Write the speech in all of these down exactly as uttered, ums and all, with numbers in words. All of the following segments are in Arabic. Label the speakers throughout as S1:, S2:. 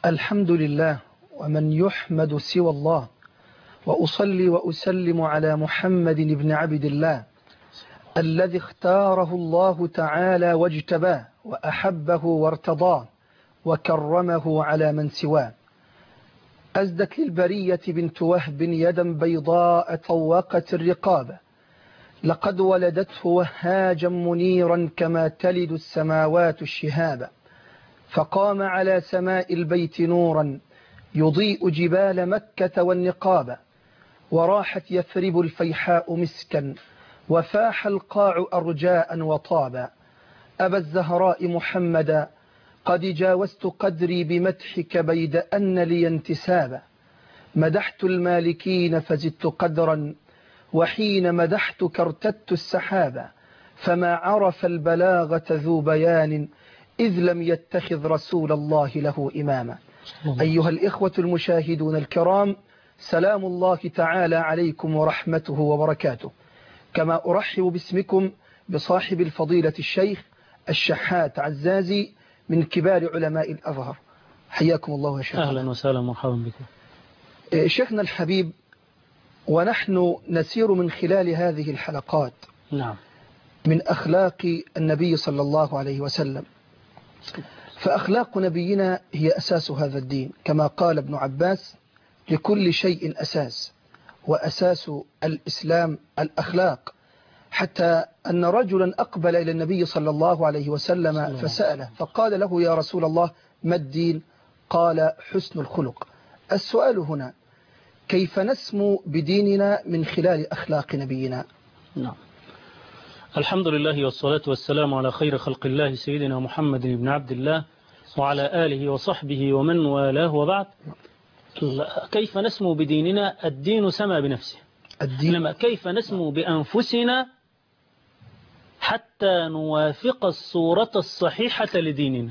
S1: الحمد لله ومن يحمد سوى الله، وأصلي وأسلم على محمد بن عبد الله الذي اختاره الله تعالى واجتباه وأحبه وارتضاه وكرمه على من سواه. أزدك للبرية بنت وهب يدا بيضاء طوقت الرقابة، لقد ولدته وهاجا منيرا كما تلد السماوات الشهابا، فقام على سماء البيت نورا يضيء جبال مكة والنقابة، وراحت يثرب الفيحاء مسكا وفاح القاع أرجاء وطابا. أبا الزهراء محمدا قد جاوزت قدري بمدحك بيد أن لي انتسابا، مدحت المالكين فزدت قدرا وحين مدحتك ارتدت السحابا، فما عرف البلاغة ذو بيان إذ لم يتخذ رسول الله له إماما. أيها الإخوة المشاهدون الكرام، سلام الله تعالى عليكم ورحمته وبركاته، كما أرحب باسمكم بصاحب الفضيلة الشيخ الشحات عزازي من كبار علماء الأزهر. حياكم الله يا شيخ.
S2: أهلا وسهلا مرحبا بكم
S1: شيخنا الحبيب، ونحن نسير من خلال هذه الحلقات
S2: نعم
S1: من أخلاق النبي صلى الله عليه وسلم، فأخلاق نبينا هي أساس هذا الدين، كما قال ابن عباس: لكل شيء أساس، وأساس الإسلام الأخلاق. حتى أن رجلا أقبل إلى النبي صلى الله عليه وسلم فسأله فقال له: يا رسول الله، ما الدين؟ قال: حسن الخلق. السؤال هنا: كيف نسمو بديننا من خلال أخلاق نبينا؟
S2: نعم. الحمد لله والصلاة والسلام على خير خلق الله سيدنا محمد بن عبد الله وعلى آله وصحبه ومن والاه، وبعد. كيف نسمو بديننا؟ الدين سما بنفسه.
S1: الدين.
S2: إنما كيف نسمو بأنفسنا حتى نوافق الصورة الصحيحة لديننا؟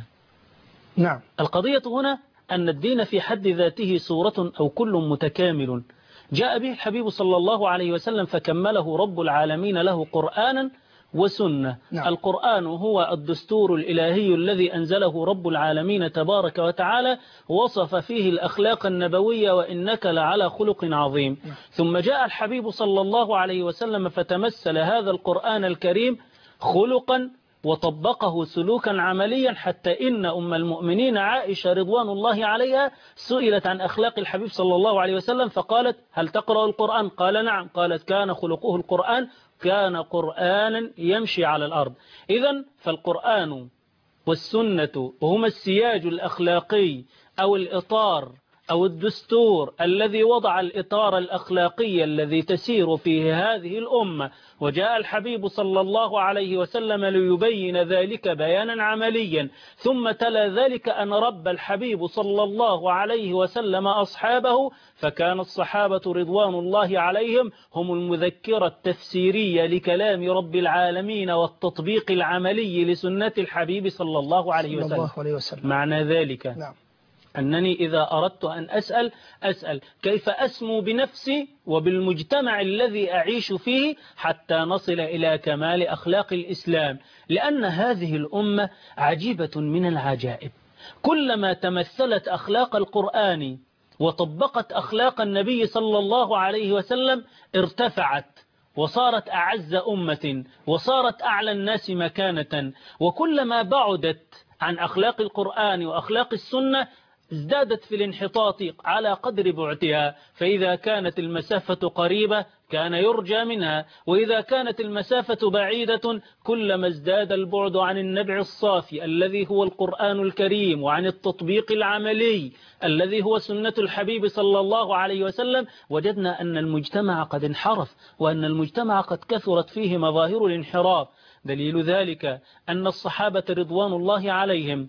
S1: نعم.
S2: القضية هنا أن الدين في حد ذاته صورة أو كل متكامل جاء به الحبيب صلى الله عليه وسلم فكمله رب العالمين له قرآنا وسنة.
S1: نعم.
S2: القرآن هو الدستور الإلهي الذي أنزله رب العالمين تبارك وتعالى، وصف فيه الأخلاق النبوية: وإنك لعلى خلق عظيم.
S1: نعم.
S2: ثم جاء الحبيب صلى الله عليه وسلم فتمثل هذا القرآن الكريم خلقا وطبقه سلوكا عمليا، حتى إن أم المؤمنين عائشة رضوان الله عليها سئلت عن أخلاق الحبيب صلى الله عليه وسلم فقالت: هل تقرأ القرآن؟ قال: نعم. قالت: كان خلقه القرآن، كان قرآنا يمشي على الأرض. إذن فالقرآن والسنة هما السياج الأخلاقي أو الإطار أو الدستور الذي وضع الإطار الأخلاقي الذي تسير فيه هذه الأمة. وجاء الحبيب صلى الله عليه وسلم ليبين ذلك بيانا عمليا. ثم تلا ذلك أن رب الحبيب صلى الله عليه وسلم أصحابه، فكان الصحابة رضوان الله عليهم هم المذكرة التفسيرية لكلام رب العالمين والتطبيق العملي لسنة الحبيب صلى الله عليه وسلم.
S1: الله عليه وسلم.
S2: معنى ذلك
S1: نعم.
S2: أنني إذا أردت أن أسأل أسأل كيف أسمو بنفسي وبالمجتمع الذي أعيش فيه حتى نصل إلى كمال أخلاق الإسلام، لأن هذه الأمة عجيبة من العجائب. كلما تمثلت أخلاق القرآن وطبقت أخلاق النبي صلى الله عليه وسلم ارتفعت وصارت أعز أمة وصارت أعلى الناس مكانة، وكلما بعدت عن أخلاق القرآن وأخلاق السنة ازدادت في الانحطاط على قدر بعدها. فإذا كانت المسافة قريبة كان يرجى منها، وإذا كانت المسافة بعيدة كلما ازداد البعد عن النبع الصافي الذي هو القرآن الكريم، وعن التطبيق العملي الذي هو سنة الحبيب صلى الله عليه وسلم. وجدنا أن المجتمع قد انحرف، وأن المجتمع قد كثرت فيه مظاهر الانحراف. دليل ذلك أن الصحابة رضوان الله عليهم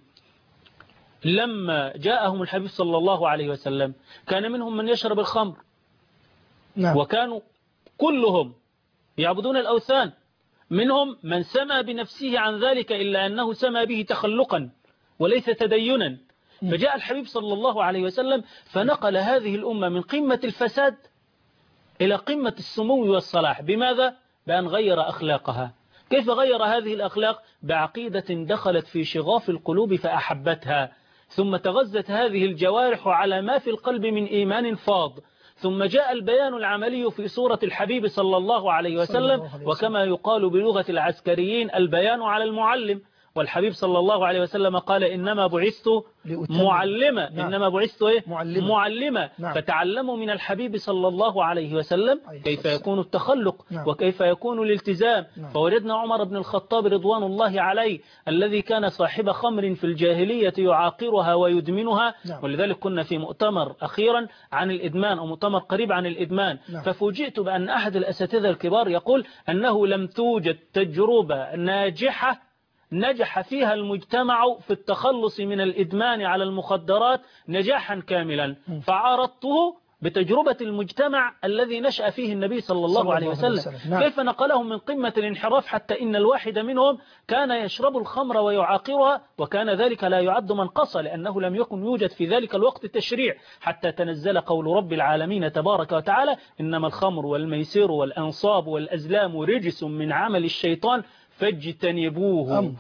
S2: لما جاءهم الحبيب صلى الله عليه وسلم كان منهم من يشرب الخمر.
S1: نعم.
S2: وكانوا كلهم يعبدون الأوثان، منهم من سمى بنفسه عن ذلك إلا أنه سمى به تخلقا وليس تدينا. فجاء الحبيب صلى الله عليه وسلم فنقل هذه الأمة من قمة الفساد إلى قمة السمو والصلاح. بماذا؟ بأن غير أخلاقها. كيف غير هذه الأخلاق؟ بعقيدة دخلت في شغاف القلوب فأحبتها. ثم تغذت هذه الجوارح على ما في القلب من إيمان فاض، ثم جاء البيان العملي في سورة الحبيب صلى الله عليه وسلم، وكما يقال بلغة العسكريين البيان على المعلم. والحبيب صلى الله عليه وسلم قال إنما بعثت معلمة. نعم. إنما بعثت إيه؟ معلمة, معلمة. نعم. فتعلموا من الحبيب صلى الله عليه وسلم كيف يكون التخلق. نعم. وكيف يكون الالتزام. نعم. فوجدنا عمر بن الخطاب رضوان الله عليه الذي كان صاحب خمر في الجاهلية يعاقرها ويدمنها. نعم. ولذلك كنا في مؤتمر أخيرا عن الإدمان أو مؤتمر قريب عن الإدمان. نعم. ففوجئت بأن أحد الأساتذة الكبار يقول أنه لم توجد تجربة ناجحة نجح فيها المجتمع في التخلص من الإدمان على المخدرات نجاحا كاملا، فعارضته بتجربة المجتمع الذي نشأ فيه النبي صلى الله, صلى الله عليه وسلم, وسلم. نعم. كيف نقلهم من قمة الانحراف حتى إن الواحد منهم كان يشرب الخمر ويعاقرها، وكان ذلك لا يعد منقصة لأنه لم يكن يوجد في ذلك الوقت التشريع، حتى تنزل قول رب العالمين تبارك وتعالى إنما الخمر والميسير والأنصاب والأزلام رجس من عمل الشيطان فاجتنبوه أمر.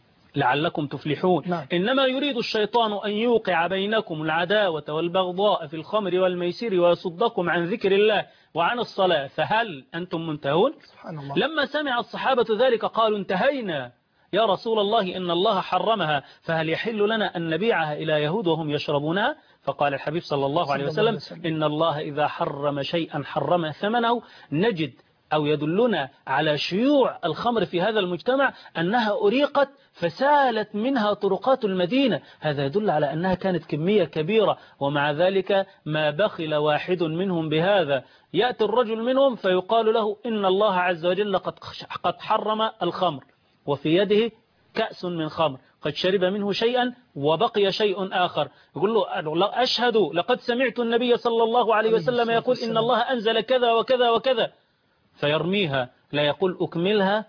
S2: لعلكم تفلحون. نعم. إنما يريد الشيطان أن يوقع بينكم العداوة والبغضاء في الخمر والميسر ويصدكم عن ذكر الله وعن الصلاة فهل أنتم منتهون؟ سبحان الله. لما سمع الصحابة ذلك قالوا انتهينا يا رسول الله إن الله حرمها فهل يحل لنا أن نبيعها إلى يهود وهم يشربونها؟ فقال الحبيب صلى الله عليه وسلم إن الله إذا حرم شيئا حرم ثمنه. نجد أو يدلنا على شيوع الخمر في هذا المجتمع أنها أريقت فسالت منها طرقات المدينة، هذا يدل على أنها كانت كمية كبيرة، ومع ذلك ما بخل واحد منهم بهذا. يأتي الرجل منهم فيقال له إن الله عز وجل قد حرم الخمر، وفي يده كأس من خمر قد شرب منه شيئا وبقي شيء آخر، يقول له أشهد لقد سمعت النبي صلى الله عليه وسلم يقول إن الله أنزل كذا وكذا وكذا، فيرميها، لا يقول أكملها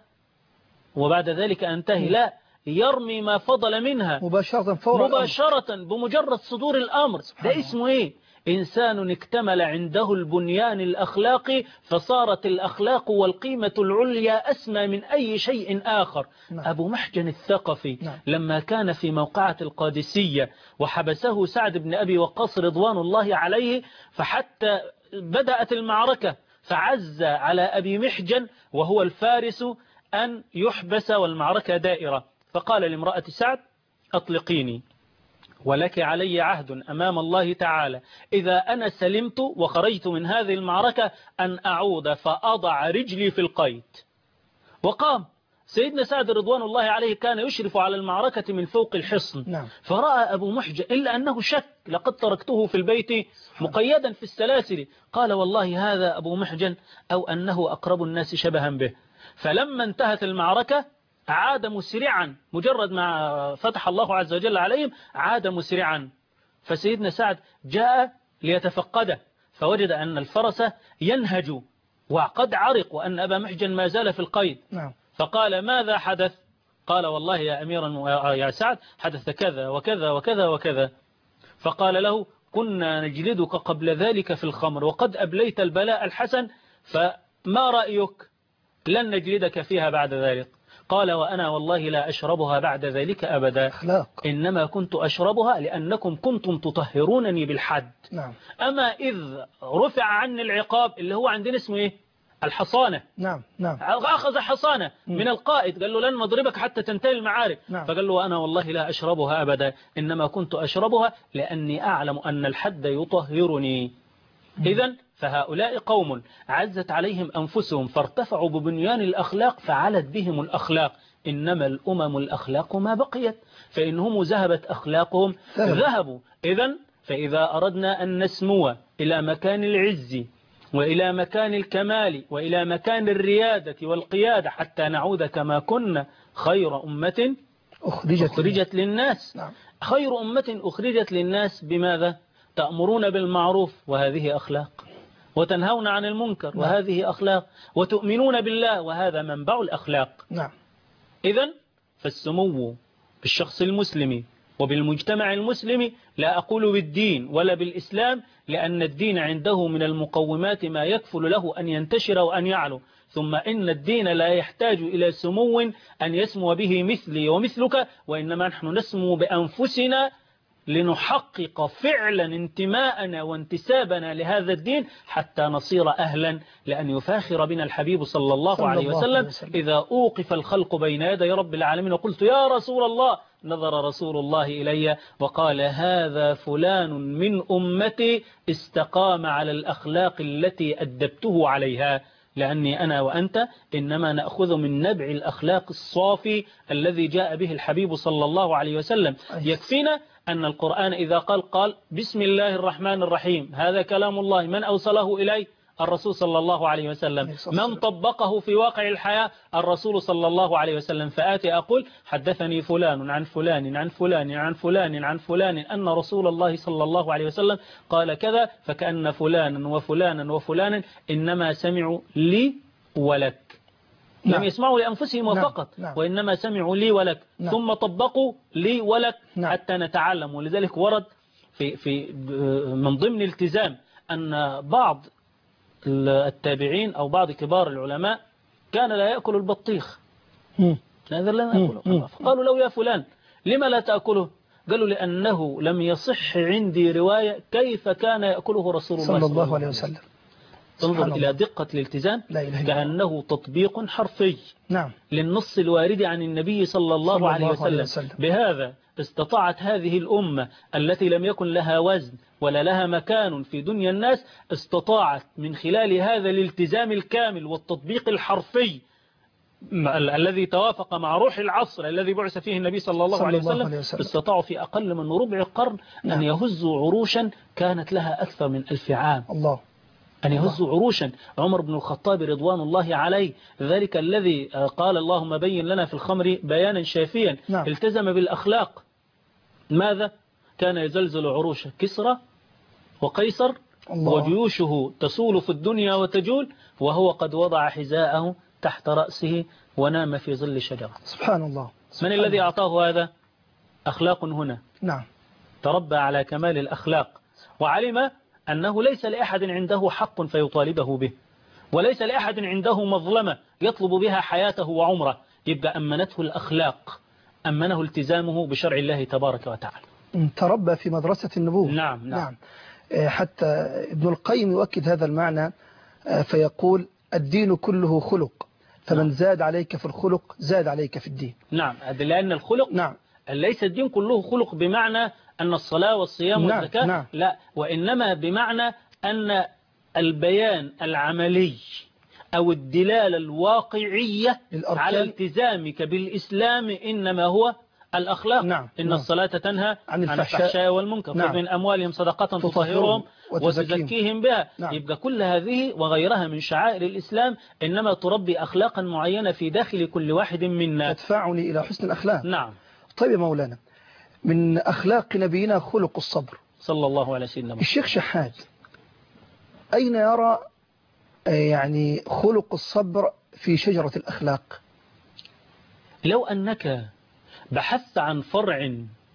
S2: وبعد ذلك أنتهي، لا، يرمي ما فضل منها
S1: مباشرة فورا
S2: مباشرة بمجرد صدور الأمر. ده اسمه إيه؟ إنسان اكتمل عنده البنيان الأخلاقي فصارت الأخلاق والقيمة العليا أسمى من أي شيء آخر. نعم. أبو محجن الثقفي. نعم. لما كان في موقعة القادسية وحبسه سعد بن أبي وقاص رضوان الله عليه، فحتى بدأت المعركة فعز على أبي محجن وهو الفارس أن يحبس والمعركة دائرة، فقال لامرأة سعد أطلقيني ولك علي عهد أمام الله تعالى إذا أنا سلمت وخرجت من هذه المعركة أن أعود فأضع رجلي في القيد. وقام سيدنا سعد رضوان الله عليه كان يشرف على المعركة من فوق الحصن. نعم. فرأى أبو محجن إلا أنه شك لقد تركته في البيت مقيدا في السلاسل، قال والله هذا أبو محجن أو أنه أقرب الناس شبها به. فلما انتهت المعركة عاد مسرعا، مجرد ما فتح الله عز وجل عليهم عاد مسرعا. فسيدنا سعد جاء ليتفقده فوجد أن الفرس ينهج وقد عرق وأن أبا محجن ما زال في القيد. نعم. فقال ماذا حدث؟ قال والله يا أمير يا سعد حدث كذا وكذا وكذا وكذا. فقال له كنا نجلدك قبل ذلك في الخمر وقد أبليت البلاء الحسن، فما رأيك؟ لن نجلدك فيها بعد ذلك. قال وأنا والله لا أشربها بعد ذلك أبدا. أخلاق. إنما كنت أشربها لأنكم كنتم تطهرونني بالحد. نعم. أما إذ رفع عني العقاب اللي هو عندنا اسمه إيه؟ الحصانة. نعم نعم. أخذ حصانة من القائد قال له لن نضربك حتى تنتهي المعارك. نعم. فقال له أنا والله لا أشربها أبدا إنما كنت أشربها لأني أعلم أن الحد يطهرني. إذن فهؤلاء قوم عزت عليهم أنفسهم فارتفعوا ببنيان الأخلاق فعلت بهم الأخلاق. إنما الأمم الأخلاق ما بقيت، فإنهم ذهبت أخلاقهم ذهبوا. إذن فإذا أردنا أن نسمو إلى مكان العز وإلى مكان الكمال وإلى مكان الريادة والقيادة حتى نعود كما كنا خير أمة أخرجت, أخرجت للناس. نعم. خير أمة أخرجت للناس بماذا؟ تأمرون بالمعروف وهذه أخلاق، وتنهون عن المنكر. نعم. وهذه أخلاق، وتؤمنون بالله وهذا منبع الأخلاق. نعم. إذن فالسمو بالشخص المسلم وبالمجتمع المسلم، لا أقول بالدين ولا بالإسلام، لأن الدين عنده من المقومات ما يكفل له أن ينتشر وأن يعلو. ثم إن الدين لا يحتاج إلى سمو أن يسمو به مثلي ومثلك، وإنما نحن نسمو بأنفسنا لنحقق فعلا انتماءنا وانتسابنا لهذا الدين حتى نصير أهلا لأن يفاخر بنا الحبيب صلى الله
S1: صلى
S2: عليه
S1: الله
S2: وسلم.
S1: عليه وسلم.
S2: إذا أوقف الخلق بين يدي رب العالمين وقلت يا رسول الله، نظر رسول الله إلي وقال هذا فلان من أمتي استقام على الأخلاق التي أدبته عليها، لأني أنا وأنت إنما نأخذ من نبع الأخلاق الصافي الذي جاء به الحبيب صلى الله عليه وسلم. يكفينا أن القرآن إذا قال قال بسم الله الرحمن الرحيم، هذا كلام الله، من أوصله إليه؟ الرسول صلى الله عليه وسلم. من طبقه في واقع الحياة؟ الرسول صلى الله عليه وسلم. فآتي أقول حدثني فلان عن فلان عن فلان عن فلان عن فلان أن رسول الله صلى الله عليه وسلم قال كذا، فكأن فلانا وفلانا وفلانا إنما سمعوا لي ولك. نعم. لم يسمعوا لأنفسهم وفقط. نعم. نعم. وإنما سمعوا لي ولك. نعم. ثم طبقوا لي ولك. نعم. حتى نتعلم. ولذلك ورد في في من ضمن التزام أن بعض التابعين أو بعض كبار العلماء كان لا يأكل البطيخ، هذا لا نأكله. فقالوا له يا فلان لما لا تأكله؟ قالوا لأنه لم يصح عندي رواية كيف كان يأكله رسول الله
S1: صلى الله عليه وسلم.
S2: تنظر إلى دقة الالتزام كأنه تطبيق حرفي. نعم. للنص الوارد عن النبي صلى الله, صلى عليه, الله عليه وسلم. بهذا استطاعت هذه الأمة التي لم يكن لها وزن ولا لها مكان في دنيا الناس، استطاعت من خلال هذا الالتزام الكامل والتطبيق الحرفي الذي توافق مع روح العصر الذي بعث فيه النبي صلى الله, صلى عليه, الله وسلم عليه وسلم، استطاعوا في أقل من ربع قرن نعم. أن يهزوا عروشا كانت لها أكثر من ألف عام. الله. أن يهزوا عروشا. عمر بن الخطاب رضوان الله عليه ذلك الذي قال اللهم بين لنا في الخمر بيانا شافيا نعم. التزم بالأخلاق. ماذا؟ كان يزلزل عروش كسرى وقيصر الله. وجيوشه تسول في الدنيا وتجول وهو قد وضع حذاءه تحت رأسه ونام في ظل شجرة.
S1: سبحان الله. سبحان
S2: من
S1: الله.
S2: الذي أعطاه هذا؟ أخلاق هنا. نعم. تربى على كمال الأخلاق وعلم أنه ليس لأحد عنده حق فيطالبه به، وليس لأحد عنده مظلمة يطلب بها حياته وعمره. يبقى أمنته الأخلاق، أمنه التزامه بشرع الله تبارك وتعالى.
S1: تربى في مدرسة النبوة.
S2: نعم, نعم.
S1: نعم. حتى ابن القيم يؤكد هذا المعنى فيقول الدين كله خلق، فمن نعم. زاد عليك في الخلق زاد عليك في الدين.
S2: نعم. لأن الخلق نعم. ليس الدين كله خلق بمعنى أن الصلاة والصيام
S1: نعم.
S2: والزكاة
S1: نعم.
S2: لا، وإنما بمعنى أن البيان العملي أو الدلالة الواقعية على التزامك بالإسلام إنما هو الأخلاق. نعم. إن نعم. الصلاة تنهى عن الفحشاء والمنكر. نعم. من أموالهم صدقة تطهرهم وتزكيهم بها. نعم. يبقى كل هذه وغيرها من شعائر الإسلام إنما تربي أخلاقا معينة في داخل كل واحد منا
S1: تدفعني إلى حسن الأخلاق.
S2: نعم.
S1: طيب يا مولانا، من أخلاق نبينا خلق الصبر
S2: صلى الله عليه وسلم.
S1: الشيخ شحات أين يرى يعني خلق الصبر في شجرة الأخلاق؟
S2: لو أنك بحثت عن فرع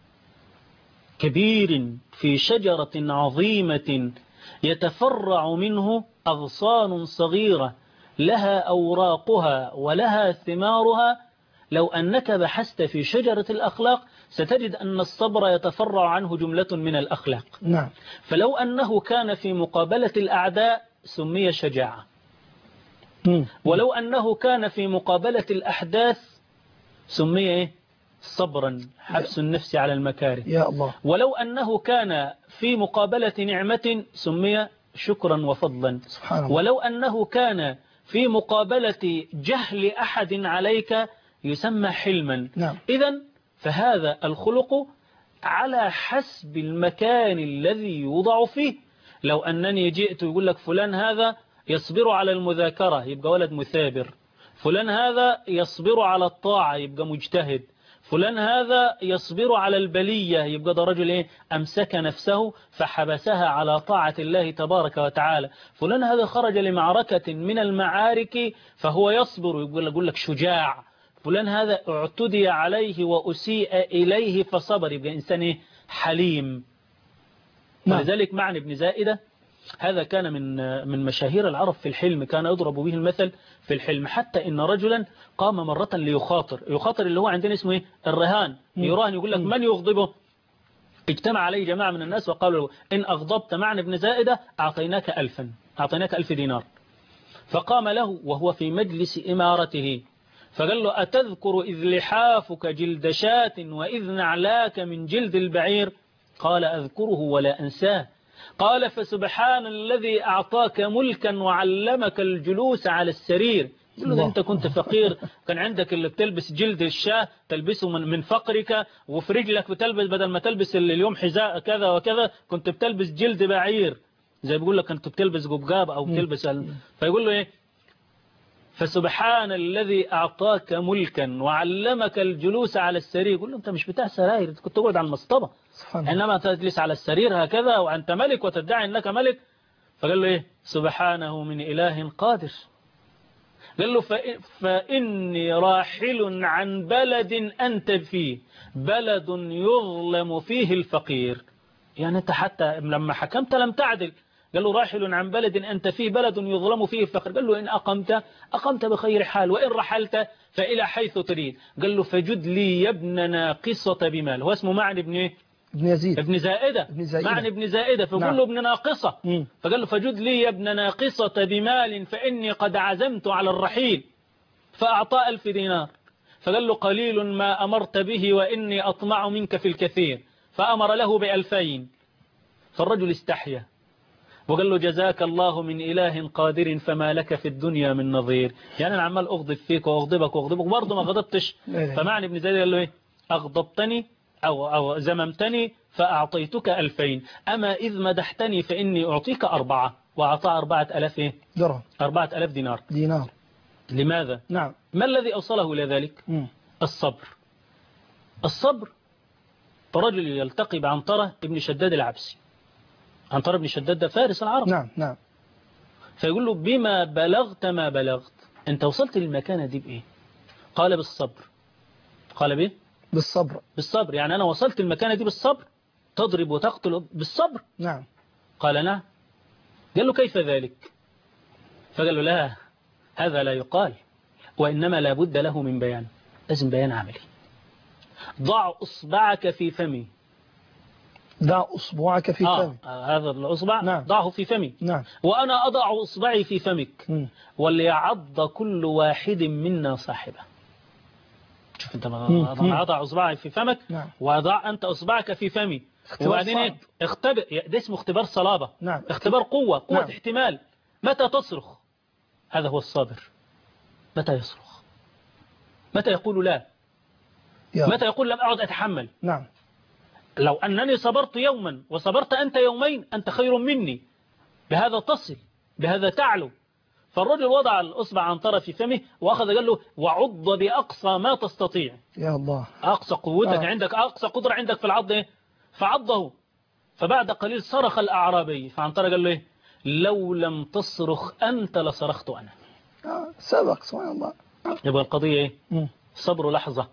S2: كبير في شجرة عظيمة يتفرع منه أغصان صغيرة لها أوراقها ولها ثمارها، لو أنك بحثت في شجرة الأخلاق ستجد أن الصبر يتفرع عنه جملة من الأخلاق.
S1: نعم.
S2: فلو أنه كان في مقابلة الأعداء سمي شجاعة، ولو أنه كان في مقابلة الأحداث سمي إيه؟ صبرا، حبس النفس على المكاره.
S1: يا الله.
S2: ولو أنه كان في مقابلة نعمة سمي شكرا وفضلا.
S1: سبحان الله.
S2: ولو أنه كان في مقابلة جهل أحد عليك يسمى حلما.
S1: نعم.
S2: إذن فهذا الخلق على حسب المكان الذي يوضع فيه. لو أنني جئت يقول لك فلان هذا يصبر على المذاكرة يبقى ولد مثابر، فلان هذا يصبر على الطاعة يبقى مجتهد، فلان هذا يصبر على البلية يبقى ده رجل إيه؟ أمسك نفسه فحبسها على طاعة الله تبارك وتعالى. فلان هذا خرج لمعركة من المعارك فهو يصبر يقول لك شجاع. فلان هذا اعتدي عليه وأسيء إليه فصبر يبقى إنسان إيه؟ حليم. ولذلك معنى ابن زائدة هذا كان من من مشاهير العرب في الحلم، كان يضرب به المثل في الحلم، حتى إن رجلا قام مرة ليخاطر، يخاطر اللي هو عندنا اسمه إيه؟ الرهان. يراهن يقول لك من يغضبه؟ اجتمع عليه جماعة من الناس وقالوا له إن أغضبت معن بن زائدة أعطيناك ألفا أعطيناك ألف دينار. فقام له وهو في مجلس إمارته فقال له أتذكر إذ لحافك جلد شاة وإذ نعلاك من جلد البعير؟ قال أذكره ولا أنساه. قال فسبحان الذي أعطاك ملكا وعلمك الجلوس على السرير. يقول له أنت كنت فقير، كان عندك اللي بتلبس جلد الشاة تلبسه من من فقرك، وفي رجلك بتلبس بدل ما تلبس اليوم حذاء كذا وكذا كنت بتلبس جلد بعير، زي بيقول لك كنت بتلبس جبجاب أو بتلبس ال... فيقول له إيه فسبحان الذي أعطاك ملكا وعلمك الجلوس على السرير. يقول له أنت مش بتاع سراير، كنت تقعد على المصطبة، إنما تجلس على السرير هكذا وأنت ملك وتدعي أنك ملك. فقال له إيه سبحانه من إله قادر. قال له فإني راحل عن بلد أنت فيه، بلد يظلم فيه الفقير. يعني أنت حتى لما حكمت لم تعدل. قال له راحل عن بلد أنت فيه بلد يظلم فيه الفقير. قال له إن أقمت أقمت بخير حال، وإن رحلت فإلى حيث تريد. قال له فجد لي يا ابن ناقصة بمال. هو اسمه معن ابن إيه؟
S1: ابن يزيد
S2: ابن زائدة,
S1: ابن زائدة.
S2: معنى ابن زائدة. فقال
S1: نعم.
S2: له ابن ناقصة.
S1: مم.
S2: فقال له فجد لي يا ابن ناقصة بمال فإني قد عزمت على الرحيل. فأعطى ألف دينار. فقال له قليل ما أمرت به وإني أطمع منك في الكثير. فأمر له بألفين. فالرجل استحيا وقال له جزاك الله من إله قادر فما لك في الدنيا من نظير. يعني أنا عمال أغضب فيك وأغضبك وأغضبك وبرضه ما غضبتش. فمعنى ابن زيد قال له إيه أغضبتني أو, أو زممتني فأعطيتك ألفين، أما إذ مدحتني فإني أعطيك أربعة. وأعطى أربعة ألاف إيه؟
S1: درهم.
S2: أربعة ألاف دينار.
S1: دينار.
S2: لماذا؟
S1: نعم.
S2: ما الذي أوصله إلى ذلك؟
S1: مم.
S2: الصبر. الصبر. رجل يلتقي بعنترة ابن شداد العبسي. عنترة ابن شداد ده فارس العرب.
S1: نعم نعم.
S2: فيقول له بما بلغت ما بلغت، أنت وصلت للمكانة دي بإيه؟ قال بالصبر. قال بإيه؟
S1: بالصبر.
S2: بالصبر. يعني أنا وصلت المكانة دي بالصبر. تضرب وتقتل بالصبر.
S1: نعم.
S2: قال نعم. قال له كيف ذلك؟ فقال له لا، هذا لا يقال، وإنما لا بد له من بيان. لازم بيان عملي. ضع أصبعك في فمي.
S1: ضع أصبعك في
S2: آه.
S1: فمي.
S2: آه هذا الأصبع.
S1: نعم.
S2: ضعه في فمي.
S1: نعم.
S2: وأنا أضع أصبعي في فمك.
S1: م.
S2: وليعض كل واحد منا صاحبه. شوف أنت ما أضع أصبعي في فمك.
S1: نعم.
S2: وضع أنت أصبعك في فمي. وبعدين إيه؟ اختبر. ده اسمه اختبار صلابة.
S1: نعم.
S2: اختبار قوة قوة
S1: نعم.
S2: احتمال. متى تصرخ؟ هذا هو الصابر. متى يصرخ؟ متى يقول لا؟
S1: يا.
S2: متى يقول لم أعد أتحمل؟
S1: نعم.
S2: لو أنني صبرت يوما وصبرت أنت يومين أنت خير مني. بهذا تصل، بهذا تعلو. فالرجل وضع الأصبع عن طرف فمه وأخذ قال له وعض بأقصى ما تستطيع.
S1: يا الله.
S2: أقصى قوتك
S1: آه.
S2: عندك، أقصى قدرة عندك في العض إيه؟ فعضه. فبعد قليل صرخ الأعرابي. فعنترة قال له إيه؟ لو لم تصرخ أنت لصرخت أنا.
S1: آه. سبق سبحان الله. آه.
S2: يبقى القضية إيه؟
S1: م.
S2: صبر لحظة.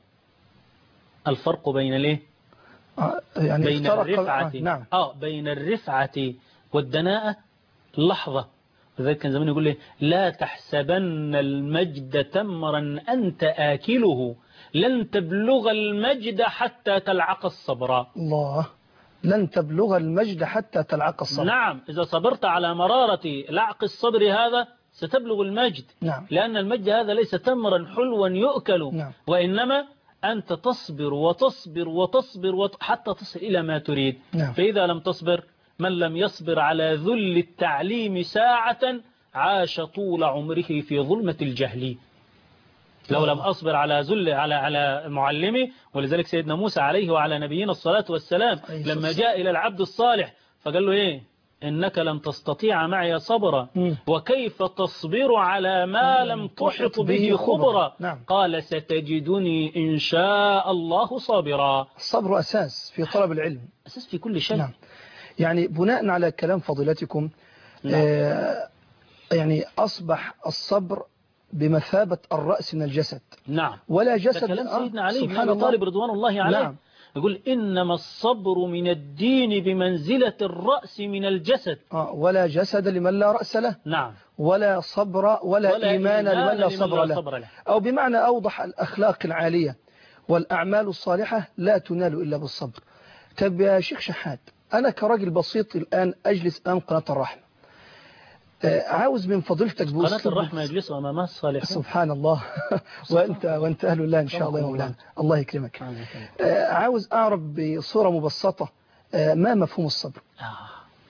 S2: الفرق بين ليه؟
S1: آه. يعني
S2: بين الرفعة.
S1: آه. نعم.
S2: آه بين الرفعة والدناءة لحظة. وذلك كان زمان يقول لي لا تحسبن المجد تمرا أنت آكله، لن تبلغ المجد حتى تلعق الصبر.
S1: الله. لن تبلغ المجد حتى تلعق الصبر.
S2: نعم. إذا صبرت على مرارة لعق الصبر هذا ستبلغ المجد.
S1: نعم.
S2: لأن المجد هذا ليس تمرا حلوا يؤكل.
S1: نعم.
S2: وإنما أنت تصبر وتصبر وتصبر وت... حتى تصل إلى ما تريد.
S1: نعم.
S2: فإذا لم تصبر، من لم يصبر على ذل التعليم ساعة عاش طول عمره في ظلمة الجهل. لو لم أصبر على ذل على على معلمي. ولذلك سيدنا موسى عليه وعلى نبينا الصلاة والسلام لما جاء إلى العبد الصالح فقال له إيه؟ إنك لم تستطيع معي صبرا، وكيف تصبر على ما لم تحط به خبرا.
S1: نعم.
S2: قال ستجدني إن شاء الله صابرا.
S1: الصبر أساس في طلب العلم،
S2: أساس في كل شيء.
S1: نعم. يعني بناء على كلام فضيلتكم،
S2: نعم.
S1: آه يعني أصبح الصبر بمثابة الرأس من الجسد.
S2: نعم.
S1: ولا جسد.
S2: كلام سيدنا علي بن
S1: سبحان
S2: أبي
S1: الله.
S2: طالب رضوان الله عليه.
S1: نعم.
S2: يقول إنما الصبر من الدين بمنزلة الرأس من الجسد.
S1: آه ولا جسد لمن لا رأس له.
S2: نعم.
S1: ولا صبر ولا,
S2: ولا
S1: إيمان لمن لا صبر له.
S2: صبر له.
S1: أو بمعنى أوضح الأخلاق العالية والأعمال الصالحة لا تنال إلا بالصبر. طب يا شيخ شحات، أنا كراجل بسيط الآن أجلس أمام قناة الرحمة، عاوز من فضيلتك
S2: قناة
S1: بأسلوب
S2: الرحمة يجلسوا أمامها الصالحون.
S1: سبحان الله. وأنت وأنت أهل الله إن شاء الله يا مولانا، الله يكرمك. عاوز أعرف بصورة مبسطة ما مفهوم الصبر؟
S2: آه.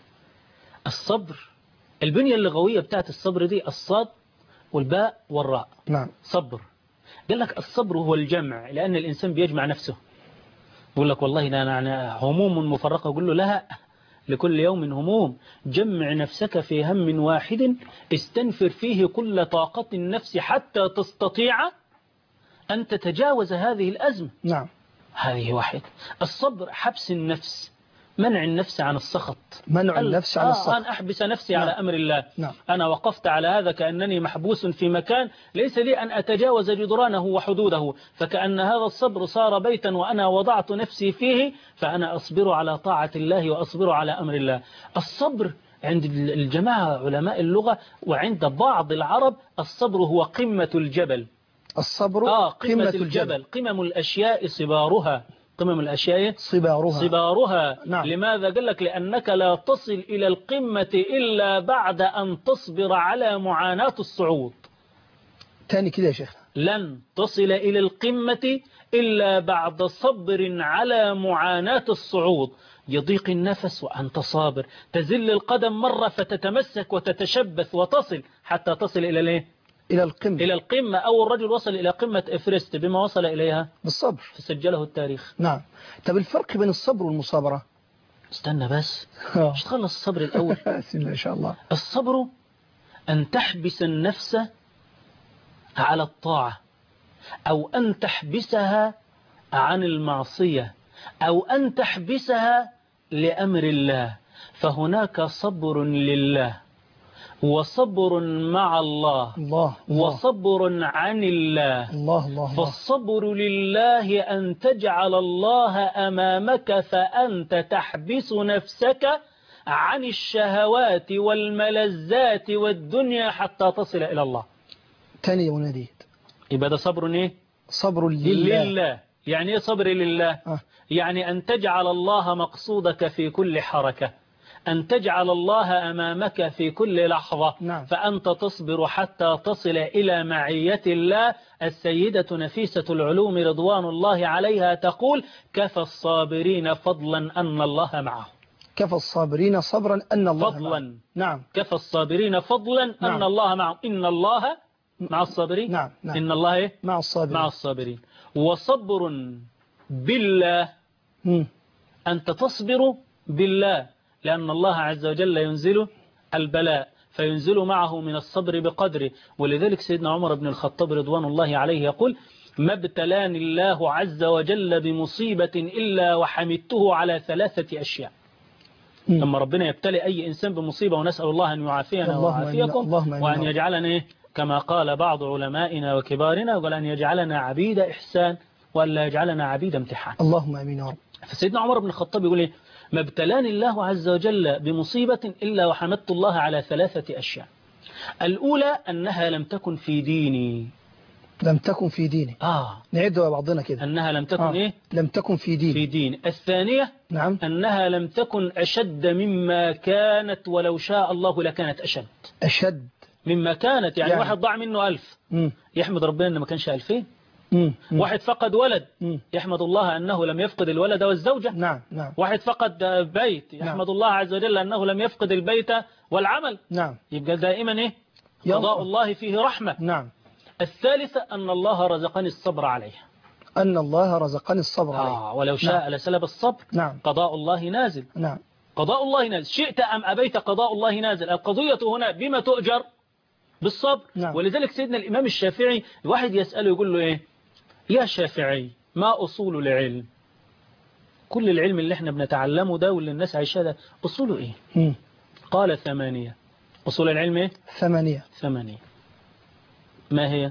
S2: الصبر، البنية اللغوية بتاعت الصبر دي الصاد والباء والراء.
S1: نعم.
S2: صبر، قال لك الصبر هو الجمع، لأن الإنسان بيجمع نفسه. يقول لك والله أنا هموم مفرقة، يقول له لها لكل يوم هموم، جمع نفسك في هم واحد استنفر فيه كل طاقة النفس حتى تستطيع أن تتجاوز هذه الأزمة.
S1: نعم.
S2: هذه واحد. الصبر حبس النفس، منع النفس عن السخط،
S1: منع النفس عن السخط.
S2: آه أن أحبس نفسي
S1: نعم.
S2: على أمر الله.
S1: نعم.
S2: أنا وقفت على هذا كأنني محبوس في مكان ليس لي أن أتجاوز جدرانه وحدوده، فكأن هذا الصبر صار بيتا وأنا وضعت نفسي فيه، فأنا أصبر على طاعة الله وأصبر على أمر الله. الصبر عند الجماعة علماء اللغة وعند بعض العرب الصبر هو قمة الجبل.
S1: الصبر
S2: آه قمة, قمة الجبل.
S1: الجبل.
S2: قمم الأشياء صبارها، قمم الأشياء
S1: صبارها,
S2: صبارها.
S1: نعم.
S2: لماذا؟ قال لك لأنك لا تصل إلى القمة إلا بعد أن تصبر على معاناة الصعود.
S1: تاني كده يا شيخ.
S2: لن تصل إلى القمة إلا بعد صبر على معاناة الصعود. يضيق النفس وأنت صابر، تزل القدم مرة فتتمسك وتتشبث وتصل حتى تصل إلى الايه؟
S1: إلى القمة.
S2: إلى القمة. أول رجل وصل إلى قمة إفرست بما وصل إليها؟
S1: بالصبر،
S2: فسجله التاريخ.
S1: نعم. طب الفرق بين الصبر والمصابرة؟
S2: استنى بس مش تخلص الصبر الأول.
S1: بسم الله إن شاء الله.
S2: الصبر أن تحبس النفس على الطاعة، أو أن تحبسها عن المعصية، أو أن تحبسها لأمر الله. فهناك صبر لله، وصبر مع الله،
S1: الله, الله.
S2: وصبر عن الله.
S1: الله الله
S2: فالصبر لله أن تجعل الله أمامك فأنت تحبس نفسك عن الشهوات والملذات والدنيا حتى تصل إلى الله.
S1: تاني وناديت
S2: يبقى ده صبر إيه؟
S1: صبر لله.
S2: لله. يعني إيه صبر لله؟
S1: آه.
S2: يعني أن تجعل الله مقصودك في كل حركة، أن تجعل الله أمامك في كل لحظة.
S1: نعم.
S2: فأنت تصبر حتى تصل إلى معية الله. السيدة نفيسة العلوم رضوان الله عليها تقول: كفى الصابرين فضلا أن الله معه.
S1: كفى الصابرين صبرا أن الله
S2: فضلا
S1: معه. نعم.
S2: كفى الصابرين فضلا
S1: نعم.
S2: أن الله معه. إن الله مع الصابرين.
S1: نعم. نعم.
S2: إن الله إيه؟
S1: مع الصابرين.
S2: مع الصابرين. وصبر بالله،
S1: م.
S2: أنت تصبر بالله، لأن الله عز وجل ينزل البلاء فينزل معه من الصبر بقدره. ولذلك سيدنا عمر بن الخطاب رضوان الله عليه يقول: ما ابتلاني الله عز وجل بمصيبة إلا وحمدته على ثلاثة أشياء. م. لما ربنا يبتلي أي إنسان بمصيبة، ونسأل الله أن يعافينا ويعافيكم وأن يجعلنا كما قال بعض علمائنا وكبارنا، وقال أن يجعلنا عبيد إحسان وأن لا يجعلنا عبيد امتحان.
S1: اللهم أمين يا رب.
S2: فسيدنا عمر بن الخطاب يقول إيه؟ ما ابتلاني الله عز وجل بمصيبة إلا وحمدت الله على ثلاثة أشياء. الأولى أنها لم تكن في ديني.
S1: لم تكن في ديني.
S2: آه
S1: نعيدها بعضنا كده.
S2: أنها لم تكن
S1: آه.
S2: إيه؟
S1: لم تكن في ديني.
S2: في دين. الثانية
S1: نعم.
S2: أنها لم تكن أشد مما كانت، ولو شاء الله لكانت أشد.
S1: أشد
S2: مما كانت يعني, يعني. واحد ضاع منه ألف
S1: م.
S2: يحمد ربنا أنه ما كانش ألفين.
S1: م. م.
S2: واحد فقد ولد
S1: م.
S2: يحمد الله أنه لم يفقد الولد والزوجة.
S1: نعم نعم.
S2: واحد فقد بيت يحمد نعم. الله عز وجل أنه لم يفقد البيت والعمل.
S1: نعم.
S2: يبقى دائما إيه؟ قضاء الله فيه رحمة.
S1: نعم.
S2: الثالثة أن الله رزقني الصبر عليه.
S1: أن الله رزقني الصبر عليه.
S2: آه ولو شاء نعم. لسلب الصبر.
S1: نعم.
S2: قضاء الله نازل.
S1: نعم.
S2: قضاء الله نازل، شئت أم أبيت قضاء الله نازل. القضية هنا بما تؤجر؟ بالصبر.
S1: نعم.
S2: ولذلك سيدنا الإمام الشافعي الواحد يسأله يقول له إيه؟ يا شافعي ما أصول العلم؟ كل العلم اللي احنا بنتعلمه ده واللي الناس عايشاه ده أصوله إيه؟
S1: م.
S2: قال ثمانية. أصول العلم إيه؟
S1: ثمانية.
S2: ثمانية. ما هي؟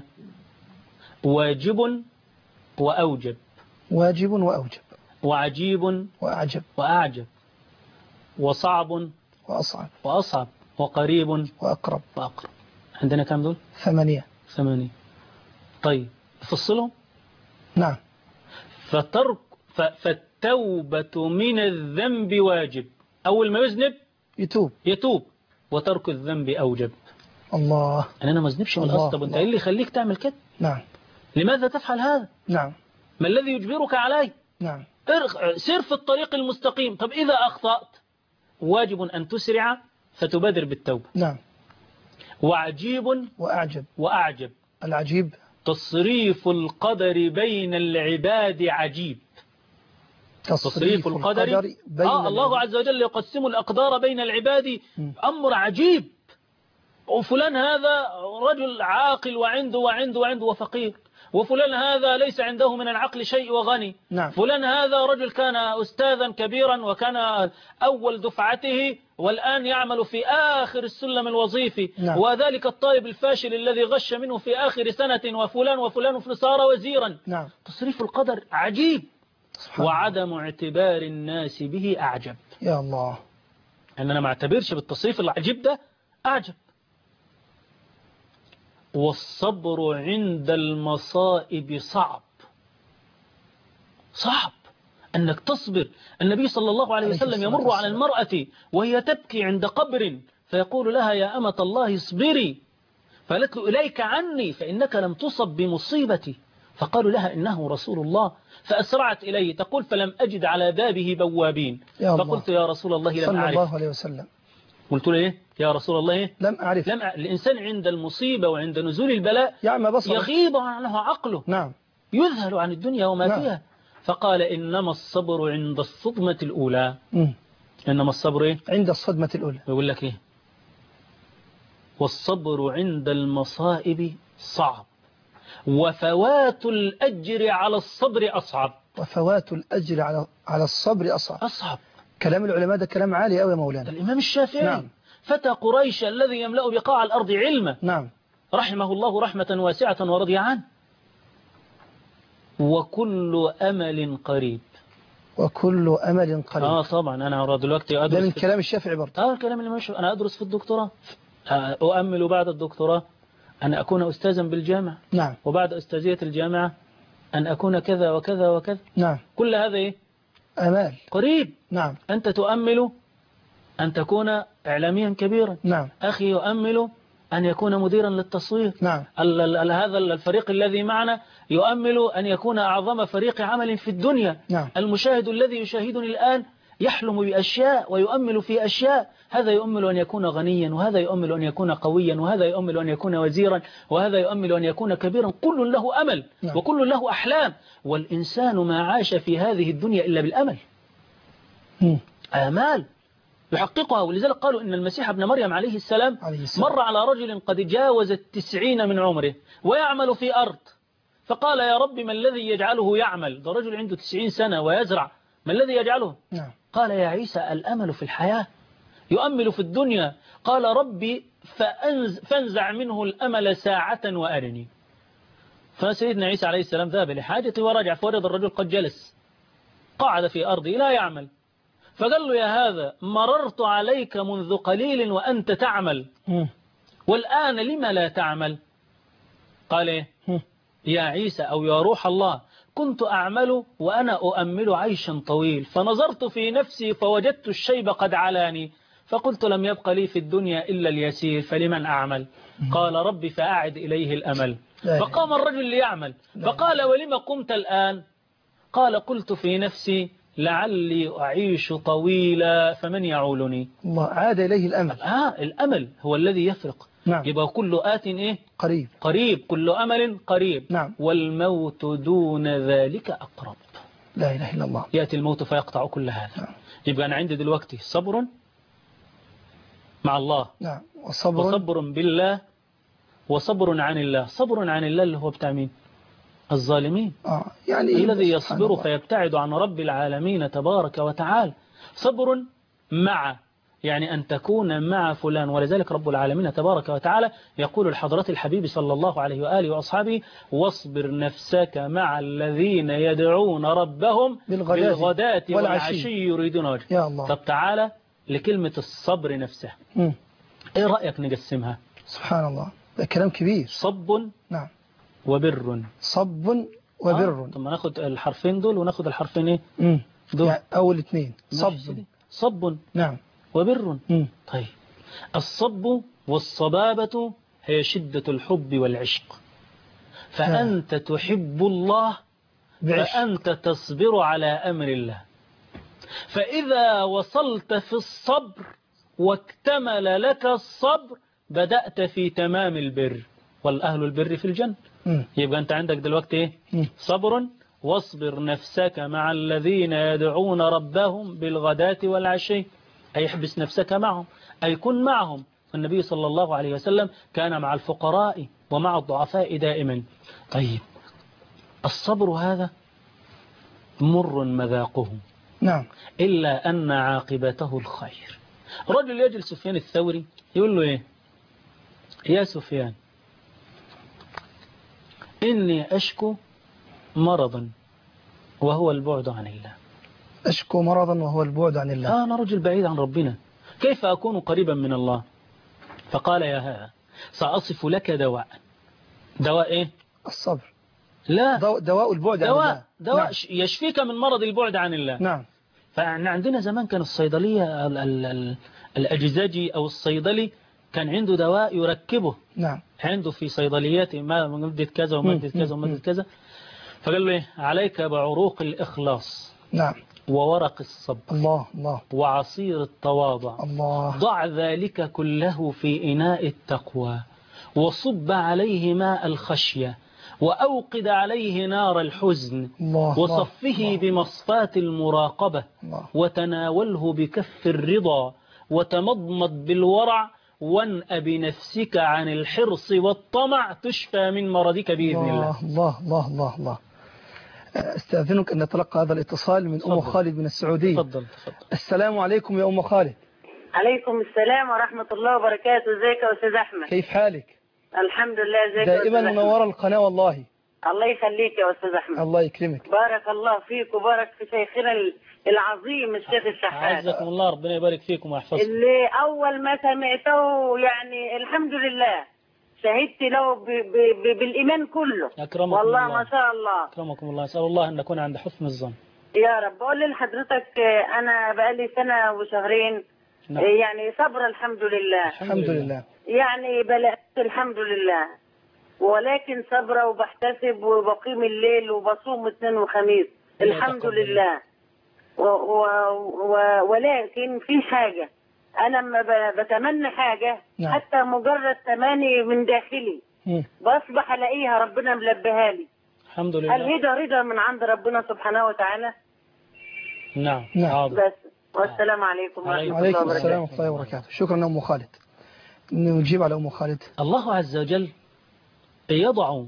S2: واجب وأوجب.
S1: واجب وأوجب.
S2: وعجيب
S1: وأعجب.
S2: وأعجب. وصعب
S1: وأصعب.
S2: وأصعب. وقريب
S1: وأقرب.
S2: وأقرب. عندنا كم دول؟
S1: ثمانية.
S2: ثمانية. طيب فصلهم.
S1: نعم.
S2: فترك التوبة من الذنب واجب. أول ما يذنب
S1: يتوب
S2: يتوب، وترك الذنب أوجب.
S1: الله.
S2: أنا أنا ما أذنبش من
S1: الله،
S2: الأصل. طب أنت
S1: الله.
S2: إيه اللي يخليك تعمل كده؟
S1: نعم
S2: لماذا تفعل هذا؟
S1: نعم
S2: ما الذي يجبرك عليه؟
S1: نعم
S2: ارغ- سير في الطريق المستقيم. طب إذا أخطأت واجب أن تسرع فتبادر بالتوبة.
S1: نعم.
S2: وعجيب
S1: وأعجب.
S2: وأعجب
S1: العجيب
S2: تصريف القدر بين العباد عجيب. تصريف القدر
S1: بين
S2: آه الله
S1: العباد.
S2: عز وجل يقسم الأقدار بين العباد، أمر عجيب. وفلان هذا رجل عاقل وعنده وعنده وعنده وفقير، وفلان هذا ليس عنده من العقل شيء وغني.
S1: نعم.
S2: فلان هذا رجل كان أستاذا كبيرا وكان أول دفعته والآن يعمل في آخر السلم الوظيفي.
S1: نعم.
S2: وذلك الطالب الفاشل الذي غش منه في آخر سنة، وفلان وفلان صار وزيرا.
S1: نعم.
S2: تصريف القدر عجيب.
S1: سبحان
S2: وعدم اعتبار الناس به أعجب.
S1: يا الله.
S2: أن أنا ما اعتبرش بالتصريف العجيب ده أعجب. والصبر عند المصائب صعب. صعب أنك تصبر. النبي صلى الله عليه وسلم يمر على المرأة وهي تبكي عند قبر فيقول لها يا أمة الله اصبري، فقالت له إليك عني فإنك لم تصب بمصيبتي. فقالوا لها إنه رسول الله، فأسرعت إليه تقول فلم أجد على بابه بوابين،
S1: يا
S2: فقلت يا رسول الله لم
S1: صلى
S2: أعرف.
S1: الله عليه وسلم.
S2: قلت له إيه يا رسول الله إيه؟
S1: لم أعرف.
S2: لم أعرف. الإنسان عند المصيبة وعند نزول البلاء
S1: يعمى بصره.
S2: يغيب عنه عقله.
S1: نعم.
S2: يذهل عن الدنيا وما
S1: نعم.
S2: فيها. فقال إنما الصبر عند الصدمة الأولى.
S1: مم.
S2: إنما الصبر إيه؟
S1: عند الصدمة الأولى.
S2: يقول لك إيه؟ والصبر عند المصائب صعب، وفوات الأجر على الصبر أصعب.
S1: وفوات الأجر على على الصبر أصعب.
S2: أصعب.
S1: كلام العلماء ده كلام عالي أوي يا مولانا.
S2: الإمام الشافعي
S1: نعم.
S2: فتى قريش الذي يملأ بقاع الأرض علما،
S1: نعم.
S2: رحمه الله رحمة واسعة ورضي عنه. وكل أمل قريب.
S1: وكل أمل قريب.
S2: آه طبعا أنا دلوقتي أدرس
S1: ده من
S2: في...
S1: كلام الشافعي برضه.
S2: آه الكلام اللي ماشي. أنا أدرس في الدكتوراه، أؤمل بعد الدكتوراه أن أكون أستاذا بالجامعة.
S1: نعم.
S2: وبعد أستاذية الجامعة أن أكون كذا وكذا وكذا.
S1: نعم.
S2: كل هذا إيه؟
S1: أمال.
S2: قريب.
S1: نعم.
S2: أنت تؤمل أن تكون إعلاميا كبيرا.
S1: نعم.
S2: أخي يؤمل أن يكون مديرا للتصوير.
S1: نعم.
S2: ال ال هذا الفريق الذي معنا يؤمل أن يكون أعظم فريق عمل في الدنيا.
S1: نعم.
S2: المشاهد الذي يشاهدني الآن يحلم بأشياء ويؤمل في أشياء. هذا يؤمل أن يكون غنيا، وهذا يؤمل أن يكون قويا، وهذا يؤمل أن يكون وزيرا، وهذا يؤمل أن يكون كبيرا. كل له أمل.
S1: نعم.
S2: وكل له أحلام. والإنسان ما عاش في هذه الدنيا إلا بالأمل.
S1: مم.
S2: آمال يحققها. ولذلك قالوا إن المسيح ابن مريم عليه السلام,
S1: عليه السلام
S2: مر على رجل قد جاوز التسعين من عمره ويعمل في أرض، فقال يا رب ما الذي يجعله يعمل؟ ده رجل عنده تسعين سنة ويزرع، ما الذي يجعله؟
S1: نعم.
S2: قال يا عيسى الأمل في الحياة، يؤمل في الدنيا. قال ربي فأنز فانزع منه الأمل ساعة وأرني. فسيدنا عيسى عليه السلام ذهب لحاجته ورجع، فوجد الرجل قد جلس قعد في أرضه لا يعمل. فقال له يا هذا مررت عليك منذ قليل وأنت تعمل،
S1: مم.
S2: والآن لما لا تعمل؟ قال إيه؟
S1: مم.
S2: يا عيسى أو يا روح الله كنت أعمل وأنا أؤمل عيشا طويل، فنظرت في نفسي فوجدت الشيب قد علاني، فقلت لم يبق لي في الدنيا إلا اليسير فلمن أعمل؟ قال ربي فأعد إليه الأمل. فقام الرجل ليعمل، فقال ولما قمت الآن؟ قال قلت في نفسي لعلي أعيش طويلا فمن يعولني.
S1: الله عاد إليه الأمل.
S2: آه الأمل هو الذي يفرق.
S1: نعم.
S2: يبقى كل آت إيه؟
S1: قريب.
S2: قريب. كل أمل قريب.
S1: نعم.
S2: والموت دون ذلك أقرب.
S1: لا إله إلا الله.
S2: يأتي الموت فيقطع كل هذا.
S1: نعم.
S2: يبقى أنا عندي دلوقتي صبر مع الله.
S1: نعم. وصبر.
S2: وصبر بالله وصبر عن الله. صبر عن الله اللي هو بتاع مين؟ الظالمين.
S1: آه. يعني
S2: الذي يصبر فيبتعد عن رب العالمين تبارك وتعالى. صبر مع يعني أن تكون مع فلان. ولذلك رب العالمين تبارك وتعالى يقول لحضرة الحبيب صلى الله عليه وآله وأصحابه واصبر نفسك مع الذين يدعون ربهم
S1: بالغداة,
S2: بالغداة
S1: والعشي,
S2: والعشي يريدون وجهه.
S1: يا الله.
S2: طب تعالى لكلمة الصبر نفسها.
S1: مم.
S2: ايه رأيك نقسمها؟
S1: سبحان الله ده كلام كبير.
S2: صب
S1: نعم.
S2: وبر.
S1: صب وبر.
S2: آه. طب ما ناخد الحرفين دول وناخد الحرفين ايه
S1: مم.
S2: دول
S1: يعني أول اثنين
S2: صب
S1: صب.
S2: صب
S1: نعم.
S2: وبر.
S1: مم.
S2: طيب الصب والصبابة هي شدة الحب والعشق، فأنت تحب الله
S1: بعشق.
S2: فأنت تصبر على أمر الله، فإذا وصلت في الصبر واكتمل لك الصبر بدأت في تمام البر، والأهل البر في الجنة.
S1: مم.
S2: يبقى أنت عندك دلوقتي إيه؟
S1: مم.
S2: صبر، واصبر نفسك مع الذين يدعون ربهم بالغداة والعشي، أي احبس نفسك معهم، أي كن معهم. النبي صلى الله عليه وسلم كان مع الفقراء ومع الضعفاء دائما. طيب الصبر هذا مر مذاقه،
S1: نعم.
S2: إلا أن عاقبته الخير. رجل يجل سفيان الثوري يقول له إيه؟ يا سفيان إني أشكو مرضا وهو البعد عن الله.
S1: أشكو مرضا وهو البعد عن الله.
S2: أنا رجل بعيد عن ربنا، كيف أكون قريبا من الله؟ فقال يا هذا سأصف لك دواء. دواء إيه؟
S1: الصبر.
S2: لا،
S1: دواء, دواء البعد
S2: دواء
S1: عن الله.
S2: دواء
S1: نعم.
S2: يشفيك من مرض البعد عن الله.
S1: نعم.
S2: فعندنا زمان كان الصيدلية ال ال ال الأجزاجي أو الصيدلي كان عنده دواء يركبه.
S1: نعم.
S2: عنده في صيدلياته مادة كذا ومادة كذا ومادة كذا. فقال له عليك بعروق الإخلاص.
S1: نعم.
S2: وورق الصبر.
S1: الله الله.
S2: وعصير التواضع.
S1: الله.
S2: ضع ذلك كله في إناء التقوى، وصب عليه ماء الخشية، وأوقد عليه نار الحزن،
S1: الله.
S2: وصفه
S1: الله.
S2: بمصفاة المراقبة،
S1: الله.
S2: وتناوله بكف الرضا، وتمضمض بالورع، وانأ بنفسك عن الحرص والطمع تشفى من مرضك بإذن الله.
S1: الله الله الله الله. استأذنك أن نتلقى هذا الاتصال من أم خالد من السعودية.
S2: تفضل تفضل.
S1: السلام عليكم يا أم خالد.
S3: عليكم السلام ورحمة الله وبركاته. ازيك يا أستاذ أحمد؟
S1: كيف حالك؟
S3: الحمد لله. ازيك
S1: دائما منورة القناة والله.
S3: الله يخليك يا أستاذ أحمد.
S1: الله يكرمك.
S3: بارك الله فيك وبارك في شيخنا العظيم الشيخ الشحات.
S2: عزكم الله، ربنا يبارك فيكم ويحفظكم.
S3: اللي أول ما سمعته يعني الحمد لله شهدت له ب ب ب بالإيمان كله.
S2: أكرمكم
S3: والله
S2: الله.
S3: ما شاء الله.
S2: أكرمكم الله. أسأل الله أن نكون عند حسن الظن.
S3: يا رب. أقول لحضرتك أنا بقالي سنة وشهرين.
S2: نعم.
S3: يعني صبر الحمد لله.
S1: الحمد لله.
S3: يعني بلغت الحمد لله، ولكن صبرة وبحتسب وبقيم الليل وبصوم اثنين وخميس الحمد لله. و و و ولكن في حاجة أنا لما بتمنى حاجة
S1: نعم.
S3: حتى مجرد تماني من داخلي
S1: مم.
S3: بصبح ألاقيها ربنا ملبيها لي.
S2: الحمد لله.
S3: هل ده رضا من عند ربنا سبحانه وتعالى؟
S2: نعم.
S1: نعم.
S2: حاضر.
S3: بس والسلام عليكم ورحمة الله
S1: وعليكم
S3: وبركاته.
S1: السلام ورحمة الله وبركاته. شكرا أم خالد. نجيب على أم خالد.
S2: الله عز وجل يضع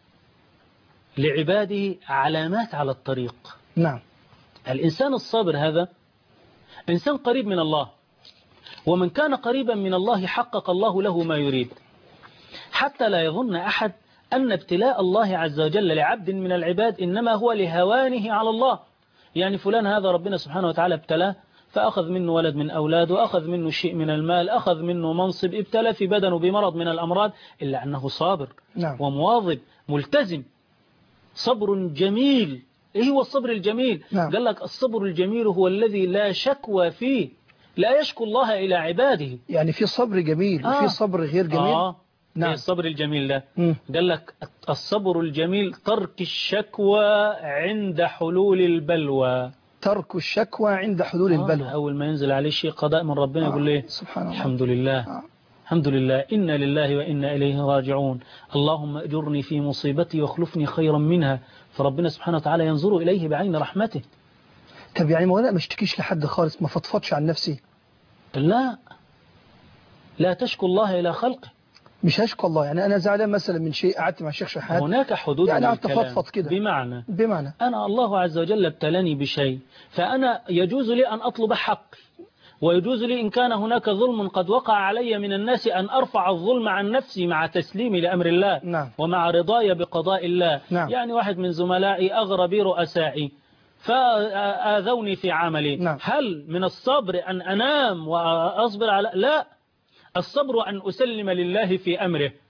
S2: لعباده علامات على الطريق.
S1: نعم.
S2: الإنسان الصابر هذا إنسان قريب من الله، ومن كان قريبا من الله حقق الله له ما يريد، حتى لا يظن أحد أن ابتلاء الله عز وجل لعبد من العباد إنما هو لهوانه على الله. يعني فلان هذا ربنا سبحانه وتعالى ابتلاه فأخذ منه ولد من أولاده، أخذ منه شيء من المال، أخذ منه منصب، ابتلى في بدنه بمرض من الأمراض، إلا أنه صابر.
S1: نعم.
S2: ومواظب ملتزم. صبر جميل. إيه هو الصبر الجميل؟
S1: نعم.
S2: قال لك الصبر الجميل هو الذي لا شكوى فيه، لا يشكو الله إلى عباده.
S1: يعني في صبر جميل
S2: آه.
S1: وفي صبر غير جميل.
S2: آه.
S1: نعم.
S2: إيه الصبر الجميل ده؟
S1: مم.
S2: قال لك الصبر الجميل ترك الشكوى عند حلول البلوى.
S1: ترك الشكوى عند حلول
S2: آه.
S1: البلوى.
S2: أول ما ينزل عليه شيء قضاء من ربنا
S1: آه.
S2: يقول له
S1: سبحان الله.
S2: الحمد لله.
S1: آه.
S2: الحمد لله، إنا لله وإنا إليه راجعون، اللهم أجرني في مصيبتي واخلفني خيرا منها. فربنا سبحانه وتعالى ينظر إليه بعين رحمته.
S1: طب يعني مولانا ما اشتكيش لحد خالص، ما فضفضش عن نفسي؟
S2: لا، لا تشكو الله إلى خلقه.
S1: مش هشكو الله. يعني أنا زعلان مثلا من شيء، قعدت مع الشيخ شحات،
S2: هناك حدود
S1: يعني قعدت
S2: للكلام.
S1: أفضفض كده.
S2: بمعنى
S1: بمعنى
S2: أنا الله عز وجل ابتلاني بشيء، فأنا يجوز لي أن أطلب حقي، ويجوز لي إن كان هناك ظلم قد وقع علي من الناس أن أرفع الظلم عن نفسي مع تسليمي لأمر الله.
S1: نعم.
S2: ومع رضاي بقضاء الله.
S1: نعم.
S2: يعني واحد من زملائي أغرى بي رؤسائي فآذوني في عملي.
S1: نعم.
S2: هل من الصبر أن أنام وأصبر على؟ لا، الصبر أن أسلم لله في أمره،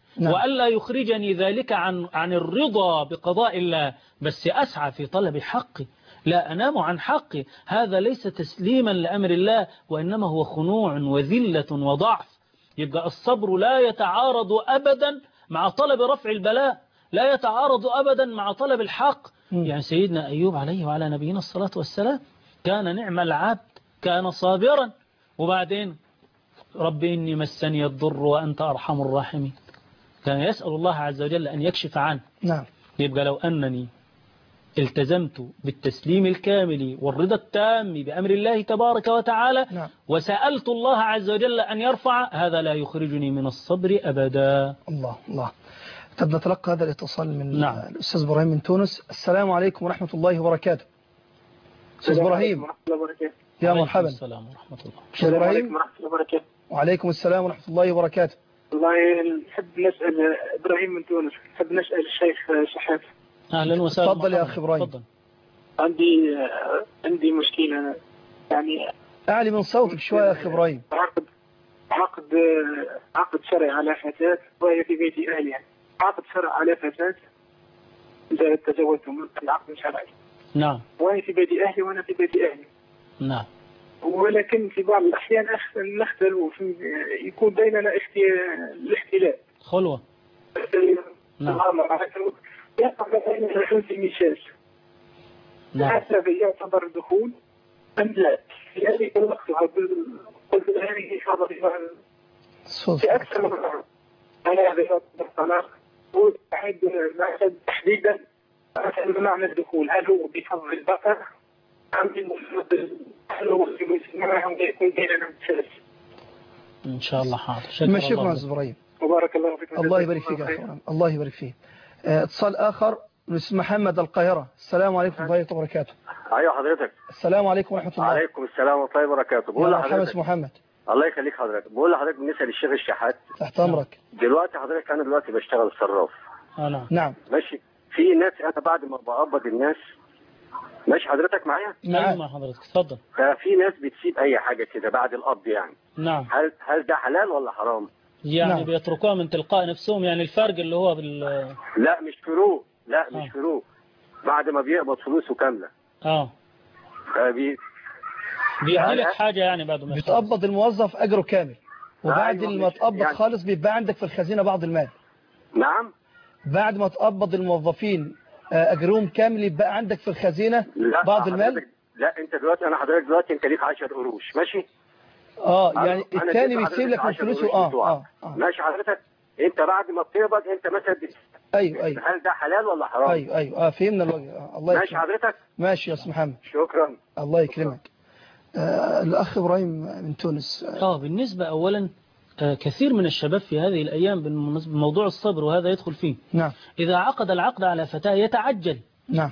S1: نعم.
S2: وألا يخرجني ذلك عن عن الرضا بقضاء الله، بس أسعى في طلب حقي، لا أنام عن حقي. هذا ليس تسليما لأمر الله، وإنما هو خنوع وذلة وضعف. يبقى الصبر لا يتعارض أبدا مع طلب رفع البلاء، لا يتعارض أبدا مع طلب الحق.
S1: م.
S2: يعني سيدنا أيوب عليه وعلى نبينا الصلاة والسلام كان نعم العبد، كان صابرا، وبعدين رب إني مسني الضر وأنت أرحم الراحمين، كان يسأل الله عز وجل أن يكشف عنه.
S1: نعم.
S2: يبقى لو أنني التزمت بالتسليم الكامل والرضا التام بأمر الله تبارك وتعالى،
S1: نعم.
S2: وسألت الله عز وجل أن يرفع، هذا لا يخرجني من الصبر أبدا.
S1: الله الله. طب نتلقى هذا الاتصال من
S2: نعم.
S1: الأستاذ إبراهيم من تونس. السلام عليكم ورحمة الله وبركاته. أستاذ إبراهيم. يا مرحبا.
S2: السلام ورحمة الله.
S1: أستاذ إبراهيم.
S4: ورحمة الله وبركاته.
S1: وعليكم السلام ورحمة الله وبركاته.
S4: والله نحب نسأل إبراهيم من تونس، نحب نسأل الشيخ شحات.
S2: أهلا وسهلا.
S1: تفضل يا أخي إبراهيم.
S2: تفضل.
S4: عندي عندي مشكلة، يعني
S1: أعلي من صوتك شوية يا أخي إبراهيم.
S4: عقد عقد عقد شرعي على فتاة وهي في بيت أهلي، يعني عقد شرعي على فتاة تزوجت من العقد الشرعي.
S2: نعم.
S4: وهي في بيت أهلي وأنا في بيت أهلي.
S2: نعم.
S4: ولكن في بعض الأحيان نختلف، يكون بيننا الاختلاف.
S2: خلوة. نعم.
S4: يقع بيننا انتماس.
S2: نعم.
S4: هذا يعتبر دخول أم لا؟ في هذه الوقت قلت هذه حاضرة في أكثر من مرة. أنا هذا يعتبر طلاق، وأعد تحديدا معنى الدخول، هل هو بفضل البقر أم هل هو معهم يكون بيننا مثال؟
S2: إن شاء الله حاضر.
S1: شكرا شكرا أستاذ إبراهيم.
S4: وبارك الله فيكم.
S1: الله يبارك فيك يا أخي. الله يبارك فيك. اتصال آخر من محمد القاهرة. السلام عليكم ورحمة الله وبركاته.
S5: ايوه حضرتك.
S1: السلام عليكم ورحمة الله.
S5: وعليكم السلام ورحمة الله وبركاته. بقول
S1: لحضرتك محمد.
S5: الله يخليك حضرتك. بقول لحضرتك بالنسبة للشيخ الشحات.
S1: تحت أمرك.
S5: دلوقتي حضرتك أنا دلوقتي بشتغل صراف.
S2: آه نعم.
S1: نعم.
S5: ماشي. في ناس أنا بعد ما بقبض الناس، ماشي حضرتك معايا؟
S2: نعم مع حضرتك. اتفضل.
S5: ففي ناس بتسيب أي حاجة كده بعد القبض يعني.
S2: نعم.
S5: هل هل ده حلال ولا حرام؟
S2: يعني
S1: نعم.
S2: بيتركوها من تلقاء نفسهم، يعني الفرق اللي هو بال
S5: لا مش فروق، لا مش
S2: آه.
S5: فروق. بعد ما بيقبض فلوسه كاملة.
S2: اه.
S5: فبي
S2: بيدي لك حاجة يعني بعد ما
S1: بتقبض الموظف أجره كامل، وبعد
S5: أيوة
S1: ما تقبض
S5: يعني...
S1: خالص بيبقى عندك في الخزينة بعض المال.
S5: نعم.
S1: بعد ما تقبض الموظفين أجرهم كامل يبقى عندك في الخزينة بعض المال.
S5: لا انت دلوقتي، انا حضرتك دلوقتي انت ليك عشرة قروش ماشي.
S1: اه يعني الثاني بيسيب لك من فلوسه. اه اه, آه.
S5: ماشي حضرتك. انت بعد ما بتقبض انت مثلا بت...
S1: ايوه ايوه.
S5: هل ده حلال ولا حرام؟
S1: ايوه ايوه اه فهمنا الوجه. آه. الله
S5: ماشي حضرتك.
S1: ماشي يا استاذ محمد.
S5: شكرا.
S1: الله يكرمك. آه الاخ ابراهيم من تونس.
S2: اه بالنسبة اولا آه كثير من الشباب في هذه الايام بموضوع الصبر، وهذا يدخل فيه.
S1: نعم.
S2: اذا عقد العقد على فتاة يتعجل.
S1: نعم.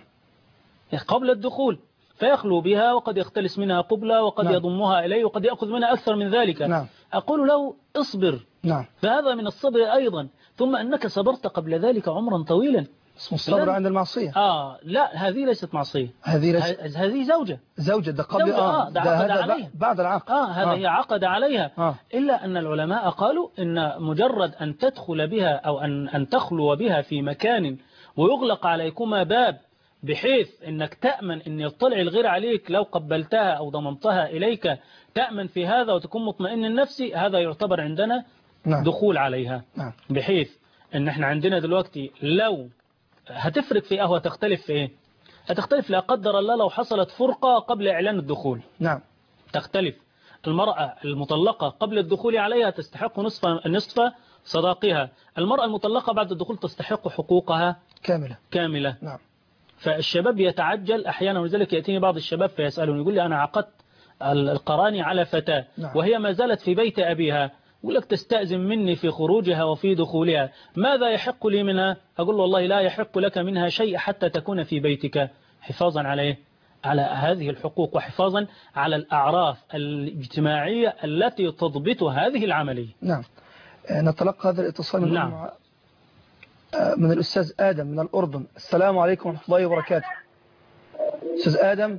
S2: قبل الدخول فيخلو بها، وقد يختلس منها قبلة، وقد
S1: نعم.
S2: يضمها إليه، وقد يأخذ منها أكثر من ذلك.
S1: نعم.
S2: أقول له اصبر.
S1: نعم.
S2: فهذا من الصبر أيضا، ثم أنك صبرت قبل ذلك عمرا طويلا.
S1: اسمه الصبر عند المعصية.
S2: آه لا هذه ليست معصية.
S1: هذه ليست.
S2: هذه زوجة.
S1: زوجة ده قبل
S2: زوجة.
S1: آه.
S2: آه ده,
S1: ده
S2: عقد
S1: هذا
S2: عليها.
S1: بعد العقد.
S2: آه هذا آه. هي عقد عليها.
S1: آه.
S2: إلا أن العلماء قالوا إن مجرد أن تدخل بها أو أن أن تخلو بها في مكان ويغلق عليكما باب، بحيث انك تأمن ان يطلع الغير عليك لو قبلتها او ضممتها اليك، تأمن في هذا وتكون مطمئن النفسي، هذا يعتبر عندنا
S1: نعم.
S2: دخول عليها.
S1: نعم.
S2: بحيث ان احنا عندنا دلوقتي لو هتفرق في اهو هتختلف في ايه؟ هتختلف لا قدر الله لو حصلت فرقة قبل اعلان الدخول.
S1: نعم.
S2: تختلف. المرأة المطلقة قبل الدخول عليها تستحق نصف نصف صداقها، المرأة المطلقة بعد الدخول تستحق حقوقها
S1: كاملة.
S2: كاملة.
S1: نعم.
S2: فالشباب يتعجل أحيانا، ولذلك يأتيني بعض الشباب فيسألون يقول لي أنا عقدت القراني على فتاة.
S1: نعم.
S2: وهي ما زالت في بيت أبيها، يقول لك تستأذن مني في خروجها وفي دخولها، ماذا يحق لي منها؟ أقول له والله لا يحق لك منها شيء حتى تكون في بيتك، حفاظا عليه على هذه الحقوق، وحفاظا على الأعراف الاجتماعية التي تضبط هذه العملية.
S1: نعم. نتلقى هذا الاتصال من
S2: نعم.
S1: من الأستاذ آدم من الأردن. السلام عليكم ورحمة الله وبركاته. أستاذ آدم.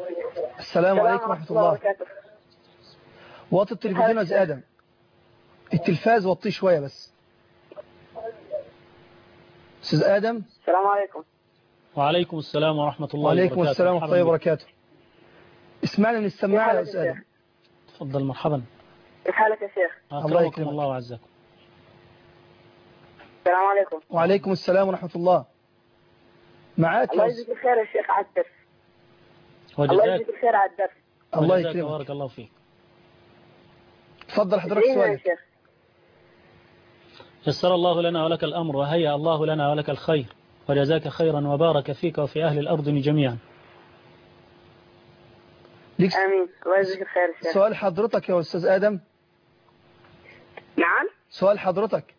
S1: السلام عليكم ورحمة الله. وطي التلفزيون يا أستاذ آدم. التلفاز وطيه شوية بس. أستاذ آدم.
S6: السلام عليكم.
S2: وعليكم السلام ورحمة الله
S1: وعليكم
S2: وبركاته.
S1: السلام ورحمة الله وبركاته. اسمعنا من السماعة يا أستاذ آدم.
S2: تفضل مرحبا.
S6: كيف حالك يا شيخ؟
S2: الله يكرمك الله وعزكم.
S6: السلام عليكم.
S1: وعليكم السلام ورحمة الله. معاك.
S6: الله يجزيك الخير يا شيخ على الدرس. الله يجزيك الخير على الدرس.
S1: الله يكرمك.
S2: بارك الله فيك.
S1: تفضل حضرتك سؤالك.
S2: يسر الله لنا ولك الأمر وهيأ الله لنا ولك الخير وجزاك خيرا وبارك فيك وفي أهل الأرض جميعا.
S6: آمين. الله يجزيك الخير يا شيخ.
S1: سؤال حضرتك يا أستاذ آدم.
S6: نعم.
S1: سؤال حضرتك.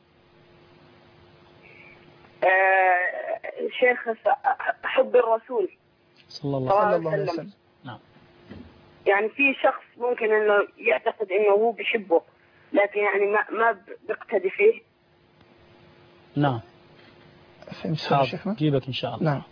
S6: آه شيخ حب الرسول
S2: صلى الله عليه
S6: وسلم.
S2: وسلم. نعم.
S6: يعني في شخص ممكن انه يعتقد انه هو بيحبه لكن يعني ما ما بيقتدي فيه.
S2: نعم.
S1: فهمت سؤال شيخنا؟
S2: جيبك إن شاء الله.
S1: نعم.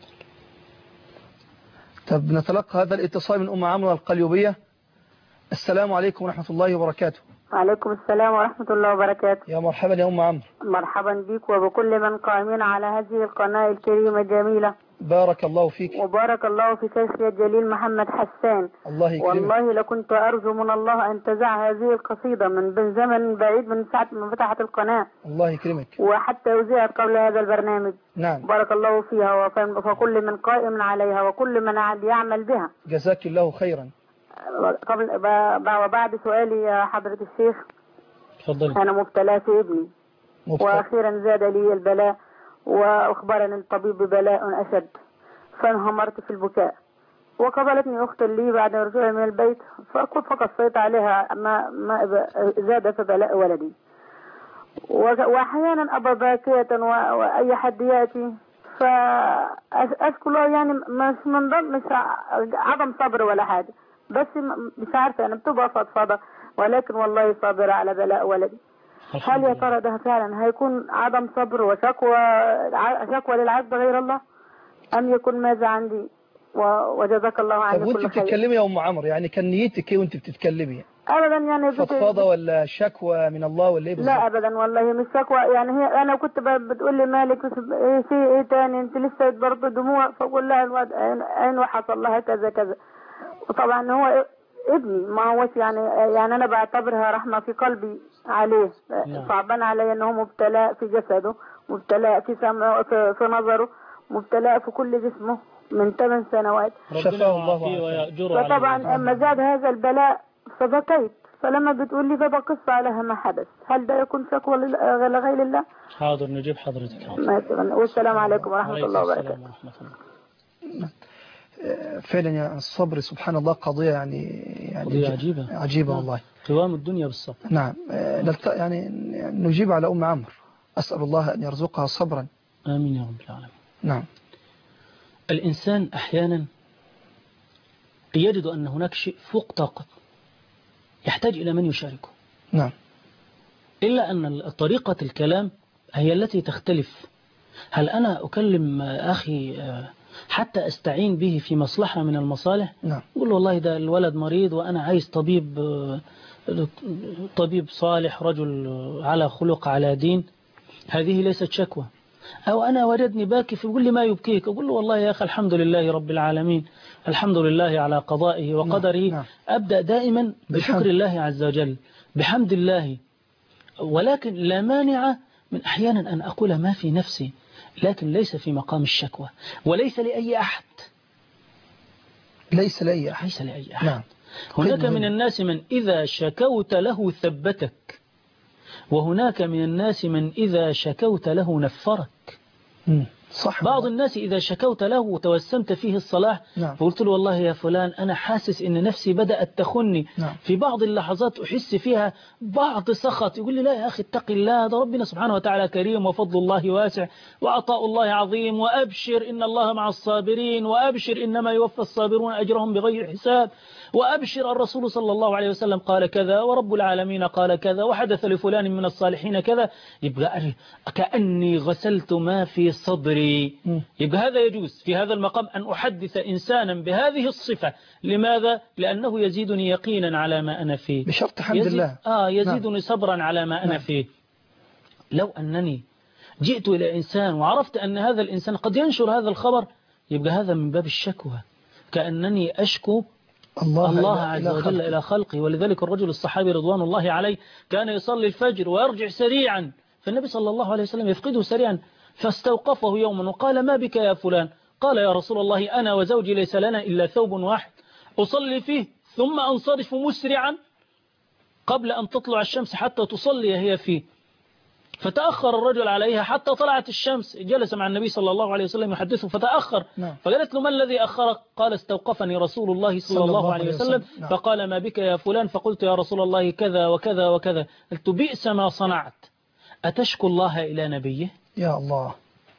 S1: طب نتلقى هذا الاتصال من أم عمرو القليوبية. السلام عليكم ورحمة الله وبركاته.
S7: وعليكم السلام ورحمة الله وبركاته.
S1: يا مرحبا يا أم عمرو.
S7: مرحبا بك وبكل من قائمين على هذه القناة الكريمة الجميلة.
S1: بارك الله فيك.
S7: وبارك الله في شيخي الجليل محمد حسان.
S1: الله يكرمك.
S7: والله لكنت أرجو من الله أن تزع هذه القصيدة من زمن بعيد من ساعة ما فتحت القناة.
S1: الله يكرمك.
S7: وحتى وزعت قبل هذا البرنامج.
S1: نعم.
S7: بارك الله فيها وكل من قائم عليها وكل من يعمل بها.
S1: جزاك الله خيرا.
S7: قبل وبعد سؤالي يا حضرة الشيخ.
S2: تفضل.
S7: أنا مبتلى في ابني. مبتلى. وأخيرا زاد لي البلاء وأخبرني الطبيب ببلاء أشد فانهمرت في البكاء. وقبلتني أخت لي بعد رجوعي من البيت فقصيت عليها ما, ما زاد في بلاء ولدي. وأحيانا أبا باكية وأي حد يأتي فأشكو له يعني مش من ضمن مش عدم صبر ولا حاجة بس مش عارفة أنا بتبقى فضفضة ولكن والله صابرة على بلاء ولدي. هل يا ترى ده فعلا هيكون عدم صبر وشكوى شكوى للعبد غير الله أم يكون ماذا عندي وجزاك الله عني كل خير.
S1: وانت بتتكلمي يا أم عمرو يعني كان نيتك ايه وانت بتتكلمي؟
S7: ابدا يعني
S1: فضفاضه ولا شكوى من الله ولا ايه بالظبط؟
S7: لا ابدا والله مش شكوى يعني هي انا كنت بتقول لي مالك ايه في ايه تاني انت لسه برضه دموع فاقول لها الواد عين حصل لها كذا كذا. وطبعا هو ابني ما هوش يعني يعني انا بعتبرها رحمه في قلبي عليه. صعبان علي انه مبتلى في جسده مبتلى في سمعه في, في نظره مبتلى في كل جسمه من ثمان سنوات.
S1: شفاه الله ويأجره.
S7: فطبعا اما زاد هذا البلاء فبكيت فلما بتقول لي فبقص عليها ما حدث هل ده يكون شكوى لغير الله؟
S2: حاضر نجيب حضرتك.
S7: والسلام عليكم ورحمة الله وبركاته.
S1: فعلا يعني الصبر سبحان الله قضية يعني يعني
S2: قضية عجيبة
S1: عجيبة والله.
S2: قوام الدنيا بالصبر.
S1: نعم يعني نجيب على أم عمرو. أسأل الله أن يرزقها صبرا.
S2: آمين يا رب العالمين.
S1: نعم.
S2: الإنسان أحيانا يجد أن هناك شيء فوق طاقته يحتاج إلى من يشاركه.
S1: نعم.
S2: إلا أن طريقة الكلام هي التي تختلف. هل أنا أكلم أخي حتى أستعين به في مصلحة من المصالح؟
S1: نعم.
S2: أقول له والله ده الولد مريض وأنا عايز طبيب طبيب صالح رجل على خلق على دين. هذه ليست شكوى. أو أنا وجدني باكي فيقول لي ما يبكيك أقول له والله يا أخي الحمد لله رب العالمين الحمد لله على قضائه وقدره. نعم. نعم. أبدأ دائما بشكر الله عز وجل بحمد الله ولكن لا مانع من أحيانا أن أقول ما في نفسي لكن ليس في مقام الشكوى وليس لأي أحد
S1: ليس لأي أحد,
S2: ليس لأي أحد.
S1: نعم.
S2: هناك من الناس من إذا شكوت له ثبتك وهناك من الناس من إذا شكوت له نفرك.
S1: صح.
S2: بعض الناس إذا شكوت له وتوسمت فيه الصلاح.
S1: نعم.
S2: فقلت له والله يا فلان أنا حاسس إن نفسي بدأت تخني.
S1: نعم.
S2: في بعض اللحظات أحس فيها بعض سخط يقول لي لا يا أخي اتق الله ده ربنا سبحانه وتعالى كريم وفضل الله واسع وعطاء الله عظيم وأبشر إن الله مع الصابرين وأبشر إنما يوفى الصابرون أجرهم بغير حساب وأبشر الرسول صلى الله عليه وسلم قال كذا ورب العالمين قال كذا وحدث لفلان من الصالحين كذا. يبقى كأني غسلت ما في صدري صبري. يبقى هذا يجوز في هذا المقام أن أحدث إنسانا بهذه الصفة. لماذا؟ لأنه يزيدني يقينا على ما أنا فيه،
S1: بشرط حمد
S2: يزيد
S1: الله.
S2: آه يزيدني
S1: نعم.
S2: صبرا على ما أنا
S1: نعم.
S2: فيه. لو أنني جئت إلى إنسان وعرفت أن هذا الإنسان قد ينشر هذا الخبر، يبقى هذا من باب الشكوى، كأنني أشكو الله, الله عز وجل خلقه. إلى خلقه. ولذلك الرجل الصحابي رضوان الله عليه كان يصلي الفجر ويرجع سريعا، فالنبي صلى الله عليه وسلم يفقده سريعا، فاستوقفه يوما وقال: ما بك يا فلان؟ قال: يا رسول الله، أنا وزوجي ليس لنا إلا ثوب واحد أصلي فيه ثم أنصرف مسرعا قبل أن تطلع الشمس حتى تصلي هي فيه. فتأخر الرجل عليها حتى طلعت الشمس، جلس مع النبي صلى الله عليه وسلم يحدثه فتأخر. نعم. فقالت له: ما الذي أخرك؟ قال: استوقفني رسول الله صلى, صلى الله, الله عليه وسلم, وسلم. نعم. فقال: ما بك يا فلان؟ فقلت: يا رسول الله كذا وكذا وكذا. قلت: بئس ما صنعت، أتشكو الله إلى نبيه؟
S1: يا الله.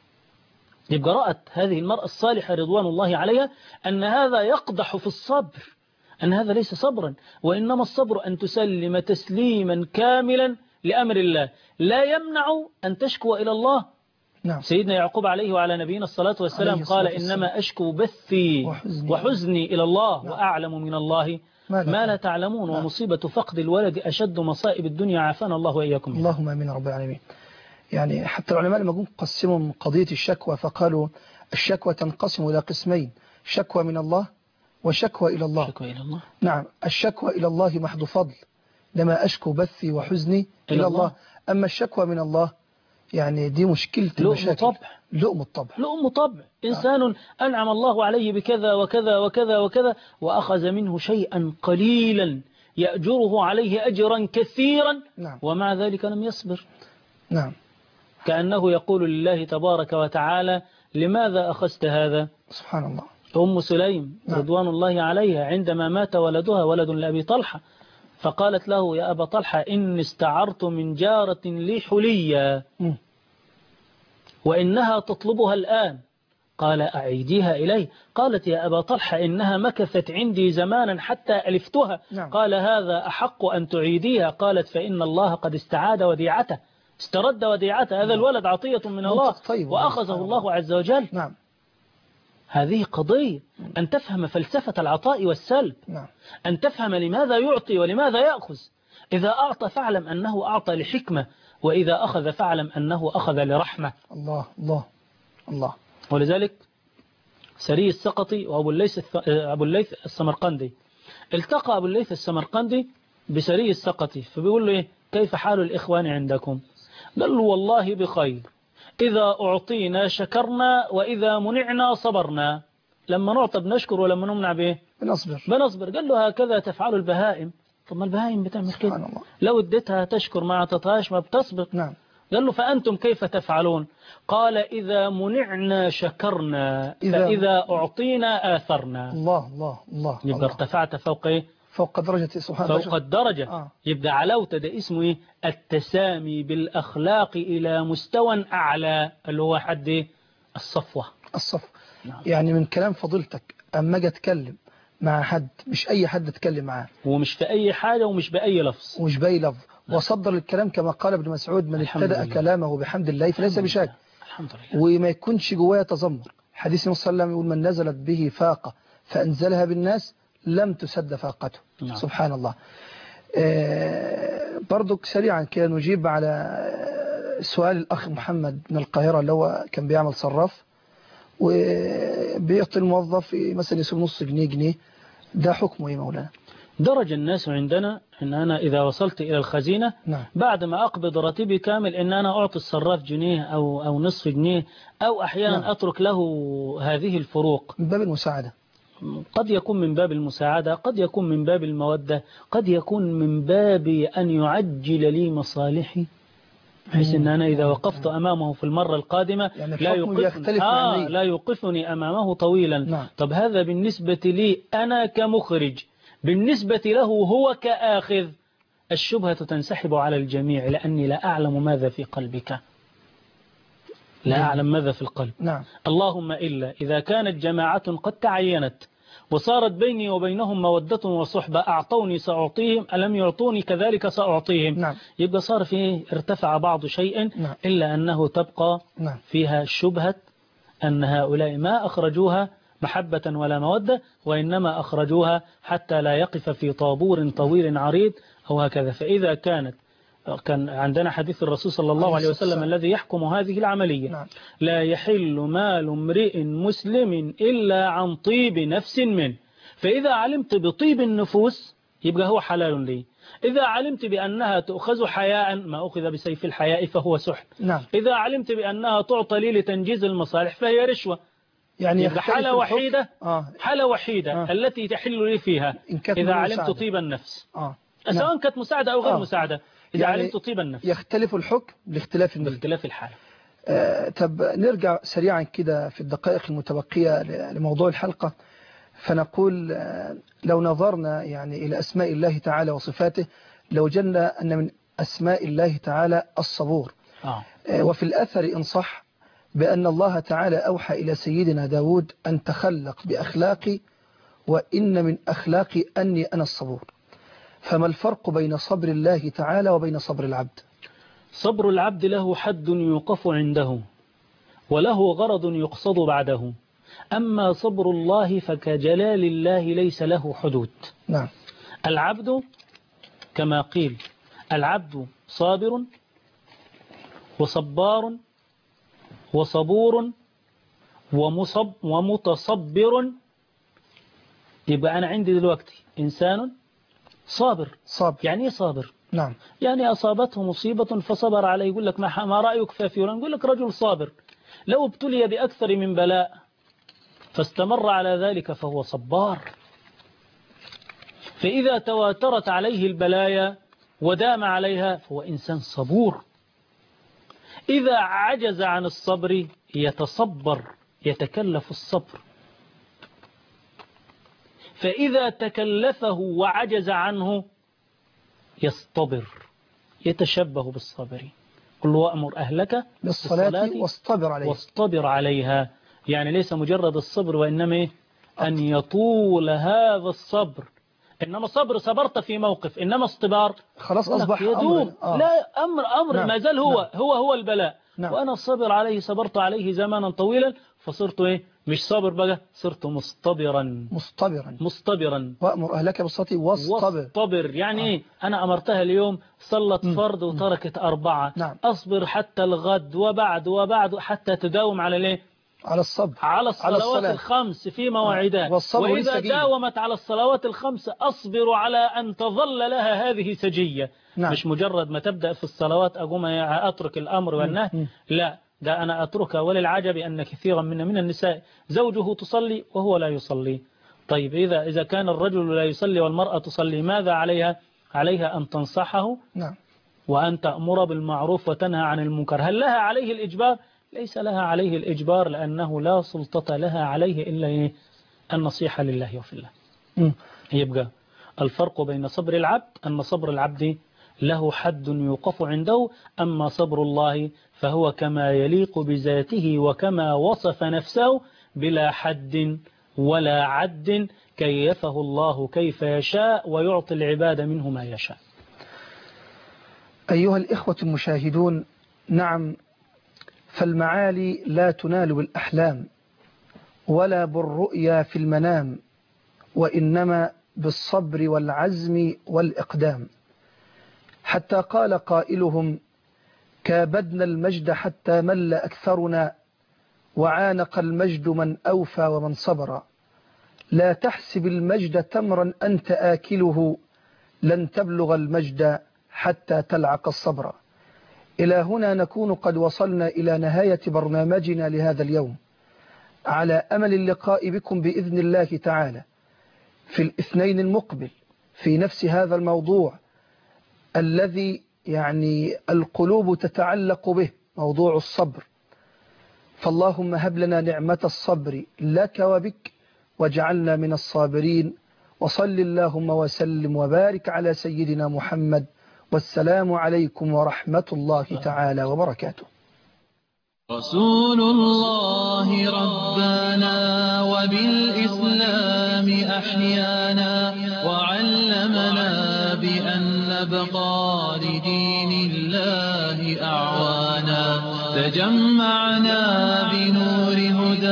S2: يبقى رأت هذه المرأة الصالحة رضوان الله عليها أن هذا يقدح في الصبر، أن هذا ليس صبرا، وإنما الصبر أن تسلم تسليما كاملا لأمر الله، لا يمنع أن تشكو إلى الله. نعم. سيدنا يعقوب عليه وعلى نبينا الصلاة والسلام قال: إنما أشكو بثي وحزني, وحزني إلى الله. نعم. وأعلم من الله ما لا, ما لا تعلمون. نعم. ومصيبة فقد الولد أشد مصائب الدنيا، عافانا الله وإياكم.
S1: اللهم آمين رب العالمين. يعني حتى العلماء لما قاموا قسموا قضية الشكوى فقالوا: الشكوى تنقسم إلى قسمين، شكوى من الله وشكوى إلى الله.
S2: شكوى إلى الله.
S1: نعم. الشكوى إلى الله محض فضل، لما أشكو بثي وحزني إلى, إلى الله. الله. أما الشكوى من الله يعني دي مشكلة المشاكل.
S2: لؤم طبع.
S1: لؤم الطبع.
S2: لؤم طبع. إنسان أنعم الله عليه بكذا وكذا وكذا وكذا وأخذ منه شيئا قليلا يأجره عليه أجرا كثيرا. نعم. ومع ذلك لم يصبر.
S1: نعم.
S2: كأنه يقول لله تبارك وتعالى: لماذا أخذت هذا؟
S1: سبحان الله.
S2: أم سليم. نعم. رضوان الله عليها عندما مات ولدها، ولد لأبي طلحة، فقالت له: يا أبا طلحة، إني استعرت من جارة لي حلية وإنها تطلبها الآن. قال: أعيديها إلي. قالت: يا أبا طلحة، إنها مكثت عندي زمانا حتى ألفتها. نعم. قال: هذا أحق أن تعيديها. قالت: فإن الله قد استعاد وديعته، استرد وديعته. هذا نعم. الولد عطية من الله طيب وأخذه الله عز وجل.
S1: نعم.
S2: هذه قضية أن تفهم فلسفة العطاء والسلب.
S1: نعم.
S2: أن تفهم لماذا يعطي ولماذا يأخذ. إذا أعطى فاعلم أنه أعطى لحكمة، وإذا أخذ فاعلم أنه أخذ لرحمة.
S1: الله الله الله.
S2: ولذلك سري السقطي وأبو الليث أبو الليث السمرقندي، التقى أبو الليث السمرقندي بسري السقطي، فبيقول له: إيه كيف حال الإخوان عندكم؟ قال له: والله بخير، إذا أعطينا شكرنا وإذا منعنا صبرنا. لما نعطى بنشكر ولما نمنع به
S1: بنصبر
S2: بنصبر. قال له: هكذا تفعل البهائم. طب ما البهائم بتعمل كده، لو اديتها تشكر ما اعطتهاش ما بتصبر.
S1: نعم.
S2: قال له: فأنتم كيف تفعلون؟ قال: إذا منعنا شكرنا، إذا فإذا أعطينا آثرنا.
S1: الله الله الله.
S2: يبقى ارتفعت فوق إيه؟
S1: فوق درجة سبحانه
S2: فوق الدرجة. آه. يبقى علوت، ده اسمه إيه؟ التسامي بالأخلاق إلى مستوى أعلى، اللي هو حد الصفوة.
S1: الصفوة. نعم. يعني من كلام فضيلتك أما أجي أتكلم مع حد، مش أي حد أتكلم معاه،
S2: ومش في أي حاجة ومش بأي لفظ
S1: ومش بأي لفظ. نعم. وصدر الكلام كما قال ابن مسعود: من ابتدأ كلامه بحمد الله فليس بشاك.
S2: الحمد لله.
S1: وما يكونش جوايا تذمر. حديث النبي صلى الله عليه وسلم يقول: من نزلت به فاقة فأنزلها بالناس لم تسد فاقته. نعم. سبحان الله. آه برضك سريعا كده نجيب على سؤال الأخ محمد من القاهرة اللي هو كان بيعمل صراف وبيعطي الموظف مثلا يسوي نص جنيه جنيه، ده حكمه ايه مولانا؟
S2: درج الناس عندنا ان انا اذا وصلت الى الخزينة نعم. بعد ما اقبض راتبي كامل ان انا اعطي الصراف جنيه او او نصف جنيه، او احيانا نعم. اترك له هذه الفروق
S1: من باب المساعدة.
S2: قد يكون من باب المساعدة، قد يكون من باب المودة، قد يكون من باب أن يعجل لي مصالحي، بحيث أن أنا إذا وقفت أمامه في المرة القادمة يعني لا, يوقفني آه لا يوقفني أمامه طويلا. نعم. طب هذا بالنسبة لي أنا كمخرج، بالنسبة له هو كآخذ، الشبهة تنسحب على الجميع، لأني لا أعلم ماذا في قلبك، لا أعلم ماذا في القلب.
S1: نعم.
S2: اللهم إلا إذا كانت جماعة قد تعينت وصارت بيني وبينهم مودة وصحبة، أعطوني سأعطيهم، ألم يعطوني كذلك سأعطيهم.
S1: نعم.
S2: يبقى صار فيه ارتفع بعض شيء.
S1: نعم.
S2: إلا أنه تبقى
S1: نعم.
S2: فيها شبهة أن هؤلاء ما أخرجوها محبة ولا مودة، وإنما أخرجوها حتى لا يقف في طابور طويل عريض أو هكذا. فإذا كانت كان عندنا حديث الرسول صلى الله عليه وسلم الذي يحكم هذه العملية: نعم. لا يحل مال امرئ مسلم إلا عن طيب نفس منه. فإذا علمت بطيب النفوس يبقى هو حلال لي. إذا علمت بأنها تؤخذ حياء ما أخذ بسيف الحياء فهو سحت. نعم. إذا علمت بأنها تعطى لي لتنجيز المصالح فهي رشوة. يعني حالة وحيدة آه. حالة وحيدة آه. التي تحل لي فيها إذا علمت مساعدة. طيب النفس آه. سواء نعم. كانت مساعدة أو غير آه. مساعدة إذا يعني علمت طيب النفس.
S1: يختلف الحكم باختلاف النفس
S2: باختلاف الحالة.
S1: آه طب نرجع سريعا كده في الدقائق المتبقية لموضوع الحلقة، فنقول آه لو نظرنا يعني إلى أسماء الله تعالى وصفاته لوجدنا أن من أسماء الله تعالى الصبور. آه. آه وفي الأثر إن صح بأن الله تعالى أوحى إلى سيدنا داود أن تخلق بأخلاقي وإن من أخلاقي أني أنا الصبور. فما الفرق بين صبر الله تعالى وبين صبر العبد؟
S2: صبر العبد له حد يوقف عنده وله غرض يقصد بعده، أما صبر الله فكجلال الله ليس له حدود.
S1: نعم.
S2: العبد كما قيل العبد صابر وصبار وصبور ومصب ومتصبر. يبقى أنا عندي دلوقتي إنسان صابر.
S1: صابر
S2: يعني إيه صابر؟
S1: نعم.
S2: يعني أصابته مصيبة فصبر عليه. يقول لك ما, ما رأيك في فلان؟ يقول لك رجل صابر. لو ابتلي بأكثر من بلاء فاستمر على ذلك فهو صبار. فإذا تواترت عليه البلايا ودام عليها فهو إنسان صبور. إذا عجز عن الصبر يتصبر، يتكلف الصبر. فإذا تكلفه وعجز عنه يصطبر، يتشبه بالصابرين. قل وأمر أهلك
S1: بالصلاة واصطبر عليها
S2: واصطبر عليها. يعني ليس مجرد الصبر وإنما أن يطول هذا الصبر. إنما صبر صبرت في موقف، إنما اصطبار
S1: خلاص أصبح
S2: يدوم. آه. لا أمر أمر نعم. ما زال هو نعم. هو هو البلاء. نعم. وأنا الصبر عليه صبرت عليه زمانا طويلا فصرت إيه مش صابر بقى، صرت مصطبرا
S1: مصطبرا
S2: مصطبرا.
S1: وأمر أهلك بالصلاة واصطبر.
S2: واصطبر يعني إيه آه. أنا أمرتها اليوم صلت فرض وتركت أربعة.
S1: نعم.
S2: أصبر حتى الغد وبعد وبعد حتى تداوم على ليه
S1: على الصبر
S2: على الصلوات على الخمس في مواعيدها. وإذا داومت على الصلوات الخمس أصبر على أن تظل لها هذه سجية. نعم. مش مجرد ما تبدأ في الصلوات أقوم أترك الأمر والنهي، لا ده أنا أتركها. وللعجب أن كثيرا من من النساء زوجه تصلي وهو لا يصلي. طيب إذا إذا كان الرجل لا يصلي والمرأة تصلي ماذا عليها؟ عليها أن تنصحه.
S1: نعم.
S2: وأن تأمر بالمعروف وتنهى عن المنكر. هل لها عليه الإجبار؟ ليس لها عليه الإجبار، لأنه لا سلطة لها عليه إلا النصيحة لله وفي الله. م. يبقى الفرق بين صبر العبد أن صبر العبد له حد يوقف عنده، أما صبر الله فهو كما يليق بذاته وكما وصف نفسه بلا حد ولا عد، كيفه الله كيف يشاء ويعطي العباد منه ما يشاء.
S1: أيها الإخوة المشاهدون، نعم، فالمعالي لا تنال بالأحلام ولا بالرؤيا في المنام، وإنما بالصبر والعزم والإقدام. حتى قال قائلهم: كابدنا المجد حتى مل أكثرنا، وعانق المجد من أوفى ومن صبر. لا تحسب المجد تمرا أنت آكله، لن تبلغ المجد حتى تلعق الصبر. إلى هنا نكون قد وصلنا إلى نهاية برنامجنا لهذا اليوم، على أمل اللقاء بكم بإذن الله تعالى في الاثنين المقبل في نفس هذا الموضوع الذي يعني القلوب تتعلق به، موضوع الصبر. فاللهم هب لنا نعمة الصبر لك وبك، واجعلنا من الصابرين. وصل اللهم وسلم وبارك على سيدنا محمد، والسلام عليكم ورحمة الله تعالى وبركاته.
S8: رسول الله ربنا وبالإسلام أحيانا، وعلمنا بأن نبقى لدين الله أعوانا. تجمعنا بنور هدى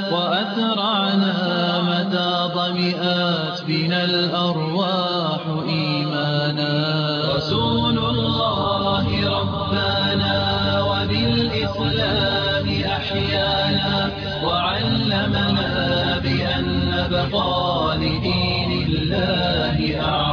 S8: وأترعنا متى ضمئات بنا الأرواح إيمانا. رسول الله ربنا وبالإسلام أحيانا، وعلمنا بأن نبقى لدين الله أعلى.